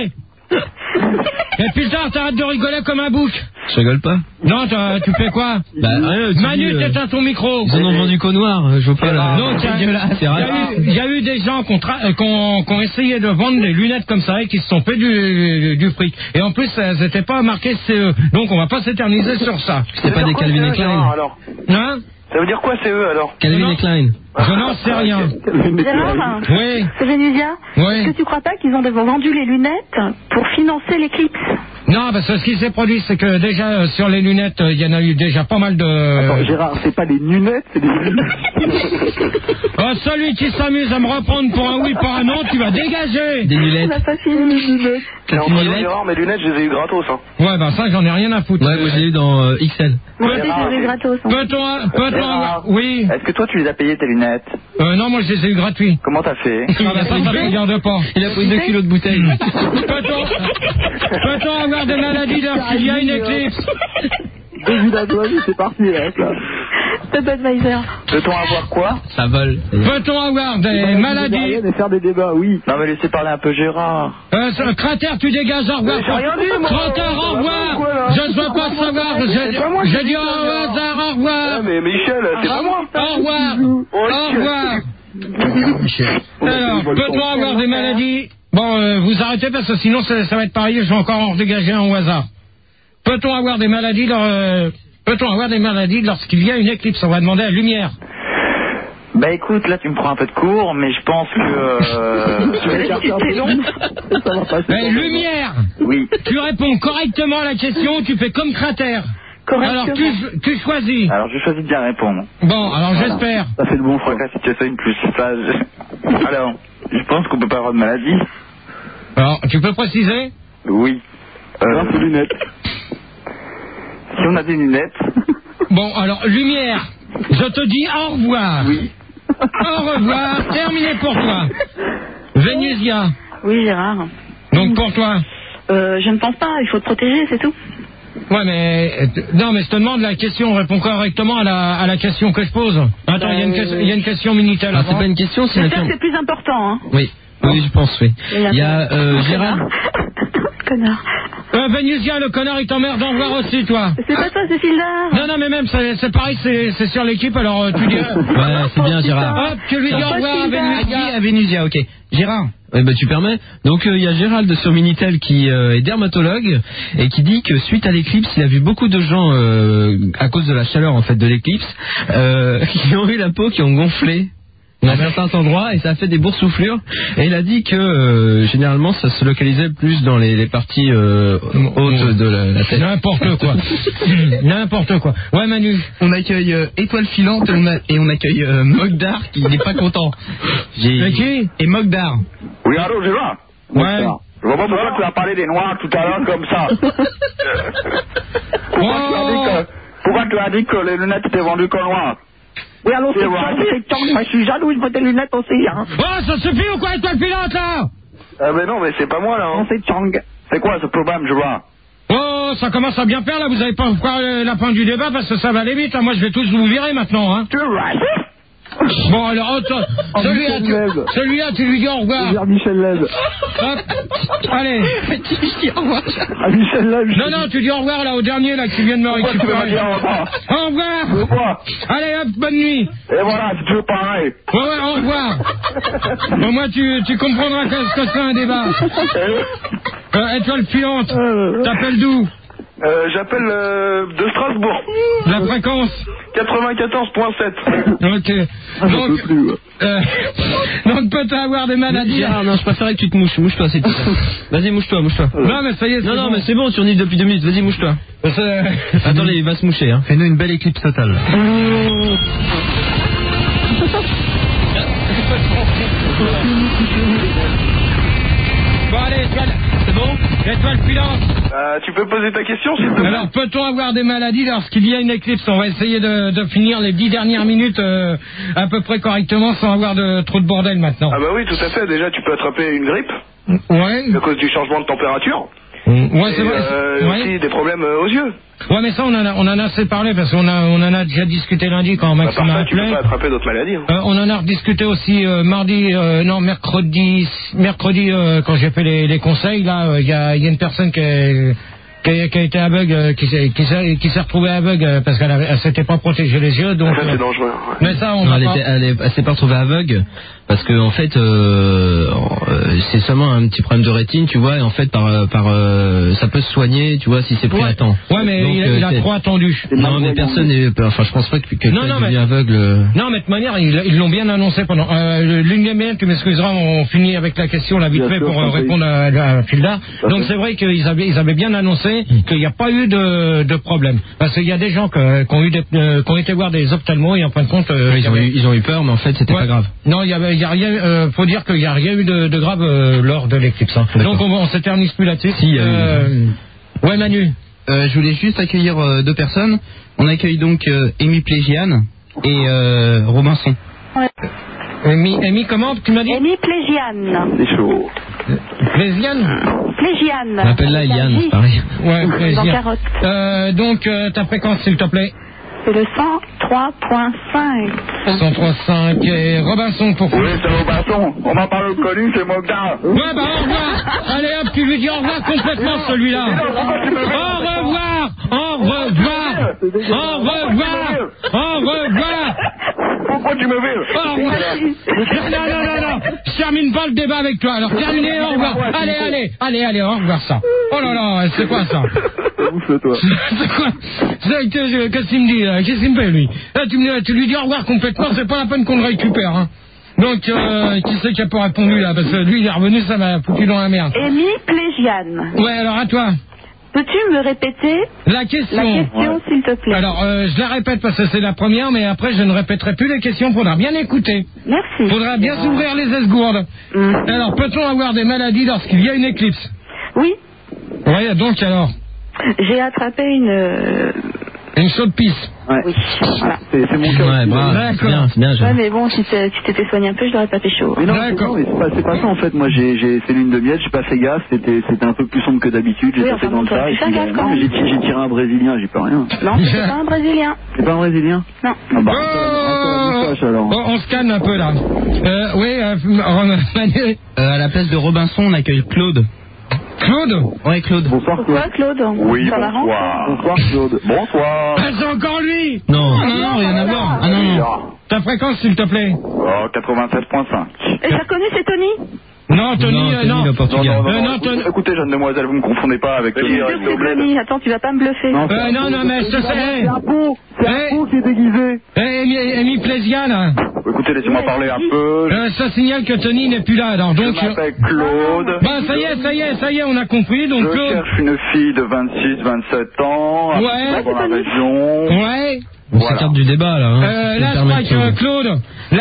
Et putain, t'arrêtes de rigoler comme un bouc. Je rigole pas. Non, tu fais quoi? Manu, t'éteins ton micro. Ils en ont vendu qu'au noir, je vois pas là. Non, il y a eu des gens qui ont essayé de vendre des lunettes comme ça et qui se sont fait du fric. Et en plus, elles n'étaient pas marquées CE. Donc on va pas s'éterniser sur ça. C'est pas des Calvin et Klein. Alors. Hein? Ça veut dire quoi CE alors? Calvin et Klein. Je n'en sais rien. Gérard, Oui. c'est Vénusia. Oui. Est-ce que tu crois pas qu'ils ont vendu les lunettes pour financer l'éclipse? Non, parce que ce qui s'est produit, c'est que déjà sur les lunettes, il y en a eu déjà pas mal de... Attends, Gérard, c'est pas des lunettes, c'est des lunettes. Celui qui s'amuse à me reprendre pour un oui, pour un non, tu vas dégager. Des lunettes. On a pas fini les lunettes. Mes lunettes, je les ai eu gratos. Hein. Ouais, ben ça, j'en ai rien à foutre. Ouais, moi j'ai eu dans XL. Moi aussi, j'ai eu gratos. Peut-on... Oui. Est-ce que toi tu les as payées tes lunettes? Non, moi je les ai eu gratuits. Comment t'as fait? Ah bah ça me regarde pas. Il a pris 2 kilos de bouteilles. Peut-on avoir des maladies lorsqu'il y a une éclipse? C'est parti là. C'est Budweiser. Peut-on avoir quoi? Ça vole. Peut-on avoir des maladies? Et faire des débats, oui. Non mais laissez parler un peu Gérard. Cratère, tu dégages, au revoir. J'ai rien dit, moi. Cratère, au revoir. Je ne veux pas savoir. Je dis au hasard, au revoir. Mais Michel, c'est pas moi. Au revoir. Au revoir. Alors, peut-on avoir des maladies? Bon, vous arrêtez parce que sinon ça va être pareil, je vais encore en dégager un au hasard. Peut-on avoir des maladies lorsqu'il y a une éclipse? On va demander à Lumière. Bah écoute, là tu me prends un peu de cours, mais je pense que... Lumière. Oui. Tu réponds correctement à la question, tu fais comme Cratère. Alors tu choisis. Alors je choisis de bien répondre. Bon, alors j'espère. Ça fait le bon Je crois que la situation est plus sage. Alors, je pense qu'on peut pas avoir de maladie. Alors, tu peux préciser? Oui. des lunettes. Si on a des lunettes. Bon, alors, Lumière, je te dis au revoir. Oui. Au revoir, terminé pour toi. Vénusia. Oui, Gérard. Donc pour toi? Je ne pense pas, il faut te protéger, c'est tout. Ouais, mais... Non, mais je te demande la question, réponds correctement à la question que je pose. Attends, il y a une question Minitel. Ah, c'est pas une question, c'est une J'espère que c'est plus important, hein. Oui, oui, je pense, oui. Il y a Gérard. Connard. Vénusia, le connard, il t'emmerde, au revoir aussi, toi. C'est pas toi, c'est Sildar. Non, mais même, c'est pareil, c'est sur l'équipe, alors tu dis... Ouais, c'est bien, Gérard. Hop, tu lui dis au revoir À Vénusia, ok. Gérard. Oui, bah tu permets. Donc il y a Gérald sur Minitel qui est dermatologue et qui dit que suite à l'éclipse, il a vu beaucoup de gens à cause de la chaleur en fait de l'éclipse qui ont eu la peau, qui ont gonflé dans certains endroits et ça a fait des boursouflures. Et il a dit que généralement ça se localisait plus dans les parties hautes de la tête. N'importe quoi. N'importe quoi. Ouais, Manu. On accueille Étoile Filante et on accueille Mogdar qui n'est pas content. C'est qui? Et Mogdar. Oui, allô, Gérard? Ouais. Je vois pas pourquoi tu as parlé des Noirs tout à l'heure comme ça. Pourquoi tu as dit que les lunettes étaient vendues qu'en noir? Oui, allô, c'est Chang. Je suis jaloux, je veux des lunettes aussi, hein. Oh, ça suffit ou quoi, Étoile Filante, là? Mais non, mais c'est pas moi, là. Hein. Non, c'est Chang. C'est quoi ce problème, Gérard? Oh, ça commence à bien faire, là. Vous avez pas encore la fin du débat parce que ça va aller vite. Hein. Moi, je vais tous vous virer maintenant, hein. Tu es raciste? Bon, alors, celui-là, tu lui dis au revoir. Michel Leb. Hop. Allez. Tu lui dis au revoir. Michel Leb. Non, tu dis au revoir, là, au dernier, là, qui vient de me récupérer. Au revoir. Allez, hop, bonne nuit. Et voilà, c'est toujours pareil. Ouais, au revoir. Au moins, tu comprendras que c'est un débat. Étoile Filante, t'appelles d'où? J'appelle de Strasbourg. La fréquence 94.7. Ok. Donc peut-être avoir des maladies. Gérard, non, je préférais que tu te mouches. Mouche-toi, c'est tout. Vas-y, mouche-toi. Non, mais ça y est. Non, mais c'est bon, tu renifles depuis 2 minutes. Vas-y, mouche-toi. Attendez, il va se moucher. Hein. Fais-nous une belle éclipse totale. Bon, allez, c'est bon? Étoile Filante. Tu peux poser ta question, s'il te plaît? Alors, peut-on avoir des maladies lorsqu'il y a une éclipse? On va essayer de finir les 10 dernières minutes à peu près correctement sans avoir trop de bordel maintenant. Ah bah oui, tout à fait. Déjà, tu peux attraper une grippe. Ouais. À cause du changement de température. Ouais, c'est vrai. Aussi des problèmes aux yeux. Ouais, mais ça, on en a assez parlé parce qu'on en a déjà discuté lundi quand Max m'a appelé. Tu peux pas attraper d'autres maladies. On en a rediscuté aussi mercredi, quand j'ai fait les conseils. Là, il y a une personne qui a été aveugle, qui s'est retrouvée aveugle parce qu'elle s'était pas protégé les yeux. Donc ça, c'est dangereux. Ouais. Mais ça, elle s'est pas retrouvée aveugle parce que en fait, c'est seulement un petit problème de rétine, tu vois, et en fait, ça peut se soigner, tu vois, si c'est pris à temps. Ouais, mais donc, il a trop attendu. Non, mais personne n'est. Enfin, je pense pas que devenu aveugle. Non, mais de toute manière, ils l'ont bien annoncé pendant. L'une des miennes, tu m'excuseras, on finit avec la question là vite fait pour répondre à Filda. Donc c'est vrai qu'ils avaient bien annoncé qu'il n'y a pas eu de problème. Parce qu'il y a des gens qui ont été voir des ophtalmos et en fin de compte. Ils ont eu peur, mais en fait, c'était pas grave. Non, il y a rien. Faut dire qu'il n'y a rien eu de grave lors de l'éclipse. Hein. Donc on s'éternise plus là-dessus. Si, ouais, Manu. Je voulais juste accueillir deux personnes. On accueille donc Amy Plégiane et Robinson. Ouais. Amy, comment tu m'as dit? Amy Plégiane. C'est chaud. Plégiane. Appelle-la Eliane, c'est pareil. Ouais, dans Carotte. Donc, ta fréquence, s'il te plaît. C'est le 103.5. 103.5. Et Robinson, pour Oui, c'est Robinson. On m'a pas reconnu, c'est Mogda. Ouais, bah au revoir. Allez hop, tu lui dis au revoir complètement celui-là. Au revoir. Au revoir. Au revoir. Au revoir. Pourquoi tu me veux? Au revoir. Non. Je termine pas le débat avec toi. Alors terminé, au revoir. Allez, au revoir ça. Oh là là, c'est quoi ça? Bouffe-toi. C'est quoi? Qu'est-ce qu'il me dit? Qu'est-ce qu'il me fait lui? Là, tu lui dis au revoir complètement, c'est pas la peine qu'on le récupère. Hein. Donc, qui c'est qui a pas répondu là? Parce que lui, il est revenu, ça m'a foutu dans la merde. Amy Plégiane. Ouais, alors à toi. Peux-tu me répéter la question, s'il te plaît? Alors, je la répète parce que c'est la première, mais après, je ne répéterai plus les questions. Faudra bien écouter. Merci. Faudra bien s'ouvrir les esgourdes. Alors, peut-on avoir des maladies lorsqu'il y a une éclipse? Oui. Ouais, donc alors? J'ai attrapé une chaude pisse. Ouais. Oui, voilà. C'est mon cas. Ouais, bravo. C'est bien. Ouais, mais bon, si t'étais soigné un peu, je l'aurais pas fait chaud. Mais non, c'est pas ça en fait. Moi, j'ai fait lune de miel, j'ai pas fait gaffe. C'était un peu plus sombre que d'habitude. J'ai fait dans le tas. J'ai tiré un Brésilien, j'ai pas rien. Non, c'est pas un Brésilien. C'est pas un Brésilien? Non. Ah bah, on se calme un peu là. Manu. À la place de Robinson, on accueille Claude. Claude? Ouais, Claude. Bonsoir, Claude. Pourquoi, Claude? Oui, ça bonsoir. Bonsoir, Claude. Bonsoir. Ah, c'est encore lui? Non, rien à voir. Ah non. Ta fréquence, s'il te plaît. 87.5. Et je la connais, c'est Tony? Non, Tony, non. Le Portugal. Non, Tony. Écoutez, jeune demoiselle, vous me confondez pas avec Tony. C'est Tony. Attends, tu vas pas me bluffer. Non, mais je te sais. C'est un pot qui est déguisé. Amy Plégiane. Écoutez, laissez-moi parler un peu. Ça signale que Tony n'est plus là, alors donc. Je m'appelle Claude. Bah, ça y est, on a compris, donc Je Claude. cherche une fille de 26-27 ans. Ouais. Dans la région. Ouais. On s'écarte du débat là. Là, je crois que Claude,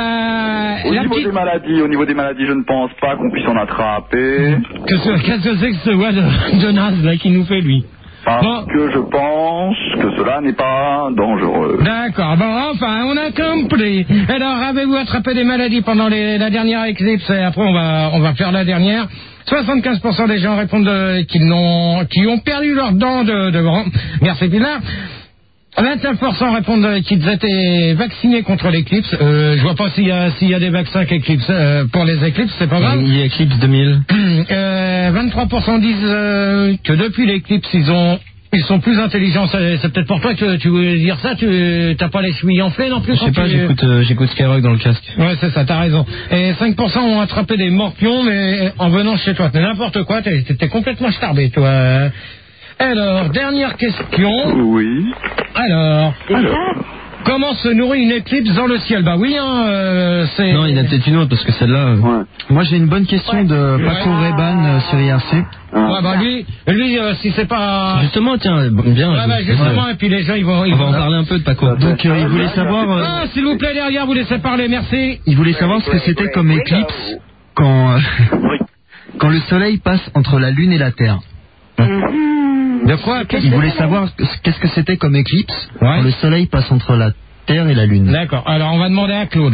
Au niveau des maladies, je ne pense pas qu'on puisse en attraper. Qu'est-ce que c'est que ce voix de naze là qui nous fait lui? Parce que je pense que cela n'est pas dangereux. D'accord, enfin, on a compris. Alors, avez-vous attrapé des maladies pendant la dernière éclipse? Et après, on va faire la dernière. 75% des gens répondent qui ont perdu leurs dents devant. Merci, Pilar. 29% répondent qu'ils étaient vaccinés contre l'éclipse. Je vois pas s'il y a des vaccins pour les éclipses, c'est pas grave. Il y a Eclipse 2000. 23% disent que depuis l'éclipse, ils sont plus intelligents. C'est peut-être pour toi que tu veux dire ça. Tu t'as pas les chevilles enflées non plus? Je sais pas, j'écoute Skyrock dans le casque. Ouais, c'est ça, t'as raison. Et 5% ont attrapé des morpions, mais en venant chez toi. N'importe quoi, t'es complètement starbé, toi. Alors, dernière question. Oui. Alors, comment se nourrit une éclipse dans le ciel? Bah oui, c'est... Non, il y en a peut-être une autre, parce que celle-là... Ouais. Moi, j'ai une bonne question de Paco Reban sur IRC. Ouais, bah lui, si c'est pas... Justement, tiens, bien. Ouais, bah justement, et puis les gens, on va en parler un peu de Paco. Donc, il voulait savoir... s'il vous plaît, derrière, vous laissez parler, merci. Il voulait savoir ce que c'était comme éclipse quand le soleil passe entre la Lune et la Terre. De quoi? Il voulait savoir qu'est-ce que c'était comme éclipse quand le soleil passe entre la Terre et la Lune. D'accord, alors on va demander à Claude.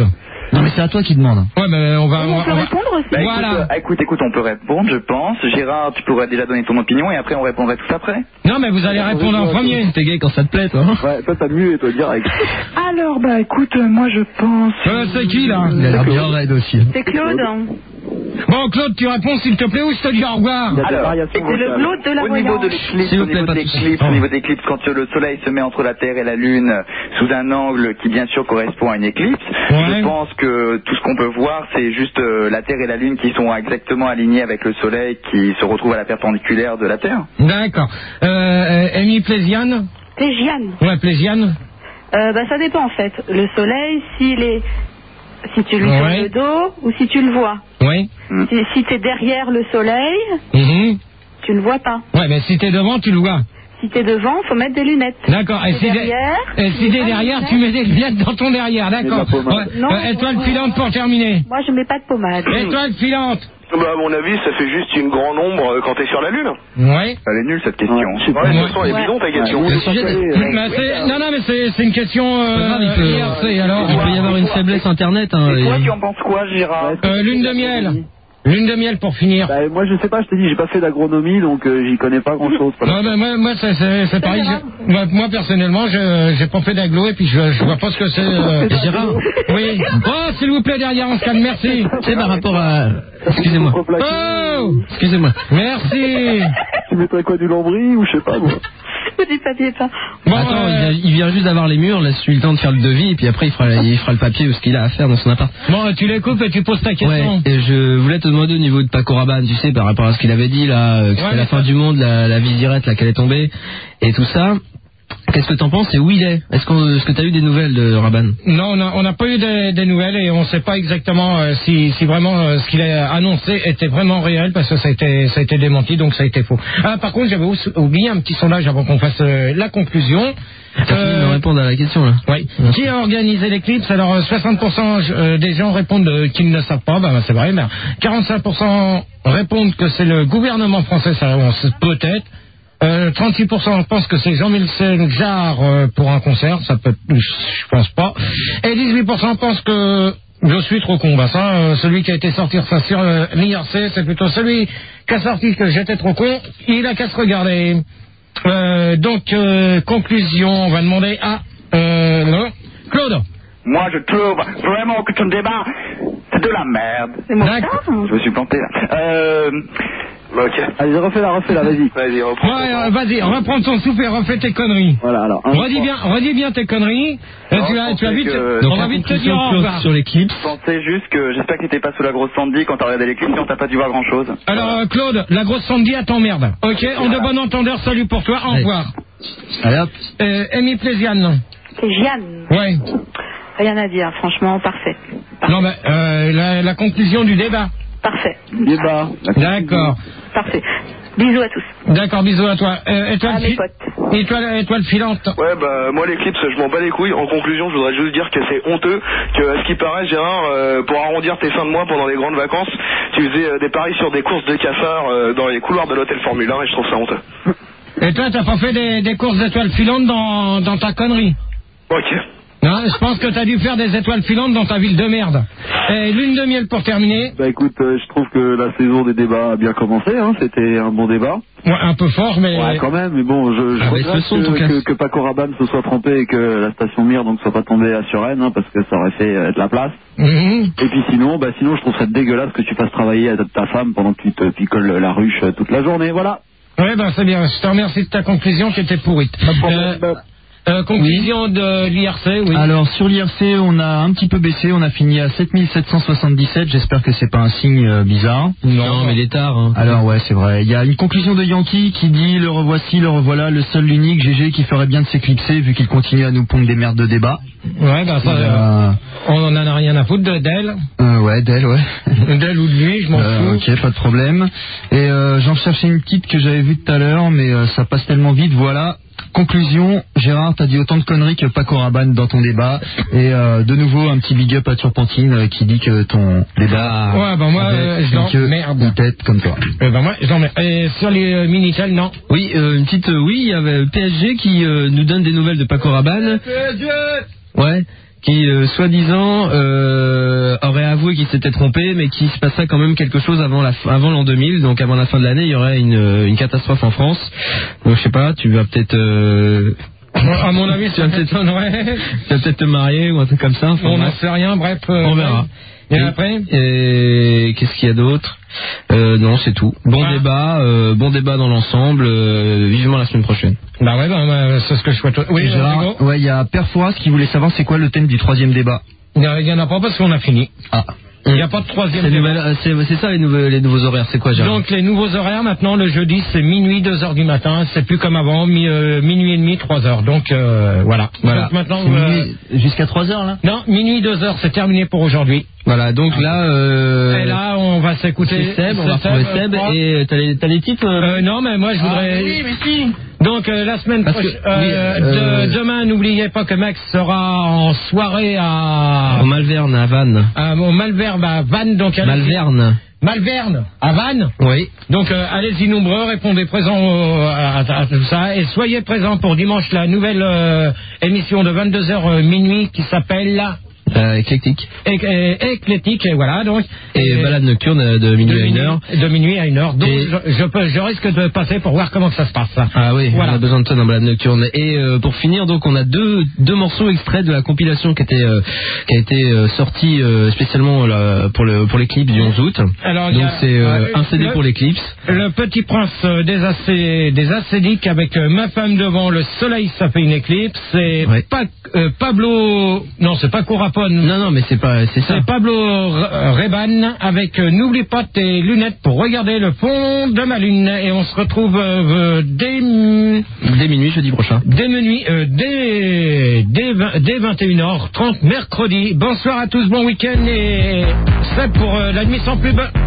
Non, mais c'est à toi qui demande. Ouais, mais on va répondre aussi. Bah, voilà. Écoute, on peut répondre, je pense. Gérard, tu pourrais déjà donner ton opinion et après on répondrait tout après. Non, mais vous allez répondre en premier. T'es gay quand ça te plaît, toi. Ouais, toi t'as mieux et toi direct. Alors, bah écoute, moi je pense... C'est qui, là? Il a l'air bien raide aussi. C'est Claude. Bon, Claude, tu réponds s'il te plaît ou je te dis au revoir. Alors, C'est le Claude de la au niveau de voyance. l'éclipse, au niveau d'éclipse, quand le soleil se met entre la Terre et la Lune sous un angle qui bien sûr correspond à une éclipse, je pense que tout ce qu'on peut voir, c'est juste la Terre et la Lune qui sont exactement alignés avec le soleil qui se retrouve à la perpendiculaire de la Terre. D'accord. Amy Plésiane? Plégiane. Ouais, Plésiane. Ça dépend en fait. Le soleil, si tu lui tournes le dos ou si tu le vois. Oui. Si t'es derrière le soleil, tu le vois pas. Ouais, mais si t'es devant, tu le vois. Si t'es devant, faut mettre des lunettes. D'accord. Et si t'es derrière, tu mets des lunettes dans ton derrière. D'accord. Étoile filante pour terminer. Moi, je mets pas de pommade. Étoile filante. Bah, à mon avis, ça fait juste une grande ombre quand t'es sur la Lune. Ouais. Elle est nulle cette question. De toute façon, elle est bidon ta question. Non, mais c'est une question. IRC, alors. Il peut y avoir une faiblesse internet. Et toi, tu en penses quoi, Gérard? Lune de miel. Lune de miel pour finir. Bah, moi je sais pas, je t'ai dit, j'ai pas fait d'agronomie donc j'y connais pas grand chose. Ouais, moi c'est pareil. Moi personnellement, j'ai pas fait d'aglo et puis je vois pas ce que c'est. Gérard. Oui. Oh, s'il vous plaît, derrière, on se calme, merci. C'est par rapport à... Excusez-moi. Oh, excusez-moi. Merci. Tu mettrais quoi, du lambris ou je sais pas moi? Du papier peint. Bon, attends, il vient juste d'avoir les murs, laisse-lui le temps de faire le devis et puis après il fera le papier ou ce qu'il a à faire dans son appart. Bon, tu les coupes et tu poses ta question. Ouais, et je voulais te demander au niveau de Paco Rabanne, tu sais, par rapport à ce qu'il avait dit là, que c'était la fin du monde, la visirette là qu'elle est tombée et tout ça. Qu'est-ce que t'en penses et où il est? Est-ce que t'as eu des nouvelles de Rabanne? Non, on n'a pas eu des nouvelles et on ne sait pas exactement si vraiment ce qu'il a annoncé était vraiment réel parce que ça a été démenti, donc ça a été faux. Par contre, j'avais oublié un petit sondage avant qu'on fasse la conclusion. T'as fini de me répondre à la question là. Oui. Qui a organisé l'éclipse? Alors 60% des gens répondent qu'ils ne savent pas, c'est vrai, mais 45% répondent que c'est le gouvernement français, ça on sait peut-être. 36% pensent que c'est Jean-Michel Jarre pour un concert, ça peut, je pense pas. Et 18% pensent que je suis trop con. Celui qui a été sortir ça sur l'IRC, c'est plutôt celui qui a sorti que j'étais trop con. Il a qu'à se regarder. Conclusion, on va demander à Claude. Moi, je trouve vraiment que ton débat, c'est de la merde. D'accord. Je me suis planté là. Ok. Allez, refais-la, vas-y. Vas-y, reprends. Ouais, vas-y, reprends ton souffle et refais tes conneries. Voilà, alors. Redis bien tes conneries. Non, tu as vite. Donc, on va vite te dire au revoir. sur l'éclipse. Je pensais juste que j'espère que t'étais pas sous la grosse Sandy quand t'as regardé l'éclipse et on t'a pas dû voir grand chose. Alors, Claude, la grosse Sandy, elle t'emmerde. Ok, en de bon entendeur, salut pour toi, au revoir. Allez hop. Amy Plésiane. C'est Jeanne. Ouais. Rien à dire, franchement, parfait. Non, mais la conclusion du débat. Parfait. Débat. D'accord. Parfait. Bisous à tous. D'accord, bisous à toi. Mes potes. Étoile filante. Ouais, bah moi l'éclipse, je m'en bats les couilles. En conclusion, je voudrais juste dire que c'est honteux que, à ce qui paraît, Gérard, pour arrondir tes fins de mois pendant les grandes vacances, tu faisais des paris sur des courses de cafards dans les couloirs de l'hôtel Formule 1 et je trouve ça honteux. Et toi, t'as pas fait des courses d'étoiles filantes dans ta connerie? Ok. Non, je pense que t'as dû faire des étoiles filantes dans ta ville de merde. Et lune de miel pour terminer. Bah écoute, je trouve que la saison des débats a bien commencé, c'était un bon débat. Ouais, un peu fort, mais... Ouais, quand même, mais bon, je regrette que Paco Rabanne se soit trompé et que la station Mir donc soit pas tombée à Suresnes, parce que ça aurait fait de la place. Et puis sinon, je trouve ça dégueulasse que tu fasses travailler ta femme pendant que tu te picoles la ruche toute la journée, voilà. Ouais, c'est bien, je te remercie de ta conclusion qui était pourrite. Conclusion de l'IRC, oui. Alors sur l'IRC, on a un petit peu baissé, on a fini à 7777, j'espère que c'est pas un signe bizarre. Non, mais il est tard. Alors ouais, c'est vrai. Il y a une conclusion de Yankee qui dit le revoici, le revoilà, le seul, l'unique, GG qui ferait bien de s'éclipser vu qu'il continue à nous pondre des merdes de débat. Ouais, on en a rien à foutre d'elle. Ouais, d'elle, ouais. D'elle ou de lui, je m'en fous. Ok, pas de problème. Et j'en cherchais une petite que j'avais vue tout à l'heure, mais ça passe tellement vite, voilà. Conclusion, Gérard, t'as dit autant de conneries que Paco Rabanne dans ton débat. Et de nouveau, un petit big up à Turpentine qui dit que ton débat... Ouais, moi, je l'emmerde. Une tête comme toi. Moi, je l'emmerde. Et sur les Minitel, non. Oui, une petite... oui, il y avait PSG qui nous donne des nouvelles de Paco Rabanne. PSG. Ouais. qui soi-disant aurait avoué qu'il s'était trompé, mais qu'il se passerait quand même quelque chose avant l'an 2000, donc avant la fin de l'année, il y aurait une catastrophe en France. Donc je sais pas, tu vas peut-être... À mon avis, ça m'étonnerait. Tu vas peut-être te marier ou un truc comme ça. Enfin, on n'en sait rien, bref. On verra. Et après qu'est-ce qu'il y a d'autre? Non, c'est tout. Bon débat dans l'ensemble. Vivement la semaine prochaine. Bah ouais, c'est ce que je souhaite. Oui, Gérard. Ouais, il y a Perforas qui voulait savoir c'est quoi le thème du 3e débat. Il y en a pas parce qu'on a fini. Ah. Il n'y a pas de 3e débat. C'est ça les nouveaux horaires, c'est quoi, Gérard? Donc les nouveaux horaires maintenant, le jeudi c'est minuit, 2h du matin, c'est plus comme avant, minuit et demi, 3h. Donc voilà. Donc, maintenant jusqu'à 3h là? Non, minuit, 2h, c'est terminé pour aujourd'hui. Voilà, donc là... Et là, on va s'écouter Seb, on va retrouver Seb, et t'as les titres non, mais moi je voudrais... oui, mais si. Donc la semaine prochaine, demain, n'oubliez pas que Max sera en soirée au Malverne, à Vannes. Au Malverne, à Vannes, donc... Malverne, à Vannes. Oui. Donc allez-y nombreux, répondez présents à tout ça, et soyez présents pour dimanche la nouvelle émission de 22h minuit qui s'appelle... Éclectique. Éclectique, et voilà, donc. Et balade nocturne de minuit à 1h. De minuit à 1h. Donc, je risque de passer pour voir comment ça se passe. Ah oui, voilà. On a besoin de toi dans balade nocturne. Et pour finir, donc, on a deux morceaux extraits de la compilation qui a été sortie spécialement pour les clips du 11 août. Alors, donc, c'est un CD pour les clips. Le Petit Prince des Acédiques avec Ma femme devant le soleil, ça fait une éclipse. C'est Pablo... Non, c'est pas Courapon. Non, mais c'est ça. C'est Pablo Reban avec N'oublie pas tes lunettes pour regarder le fond de ma lune. Et on se retrouve dès minuit jeudi prochain. Dès 21h30 mercredi. Bonsoir à tous, bon week-end et c'est pour la nuit sans pub.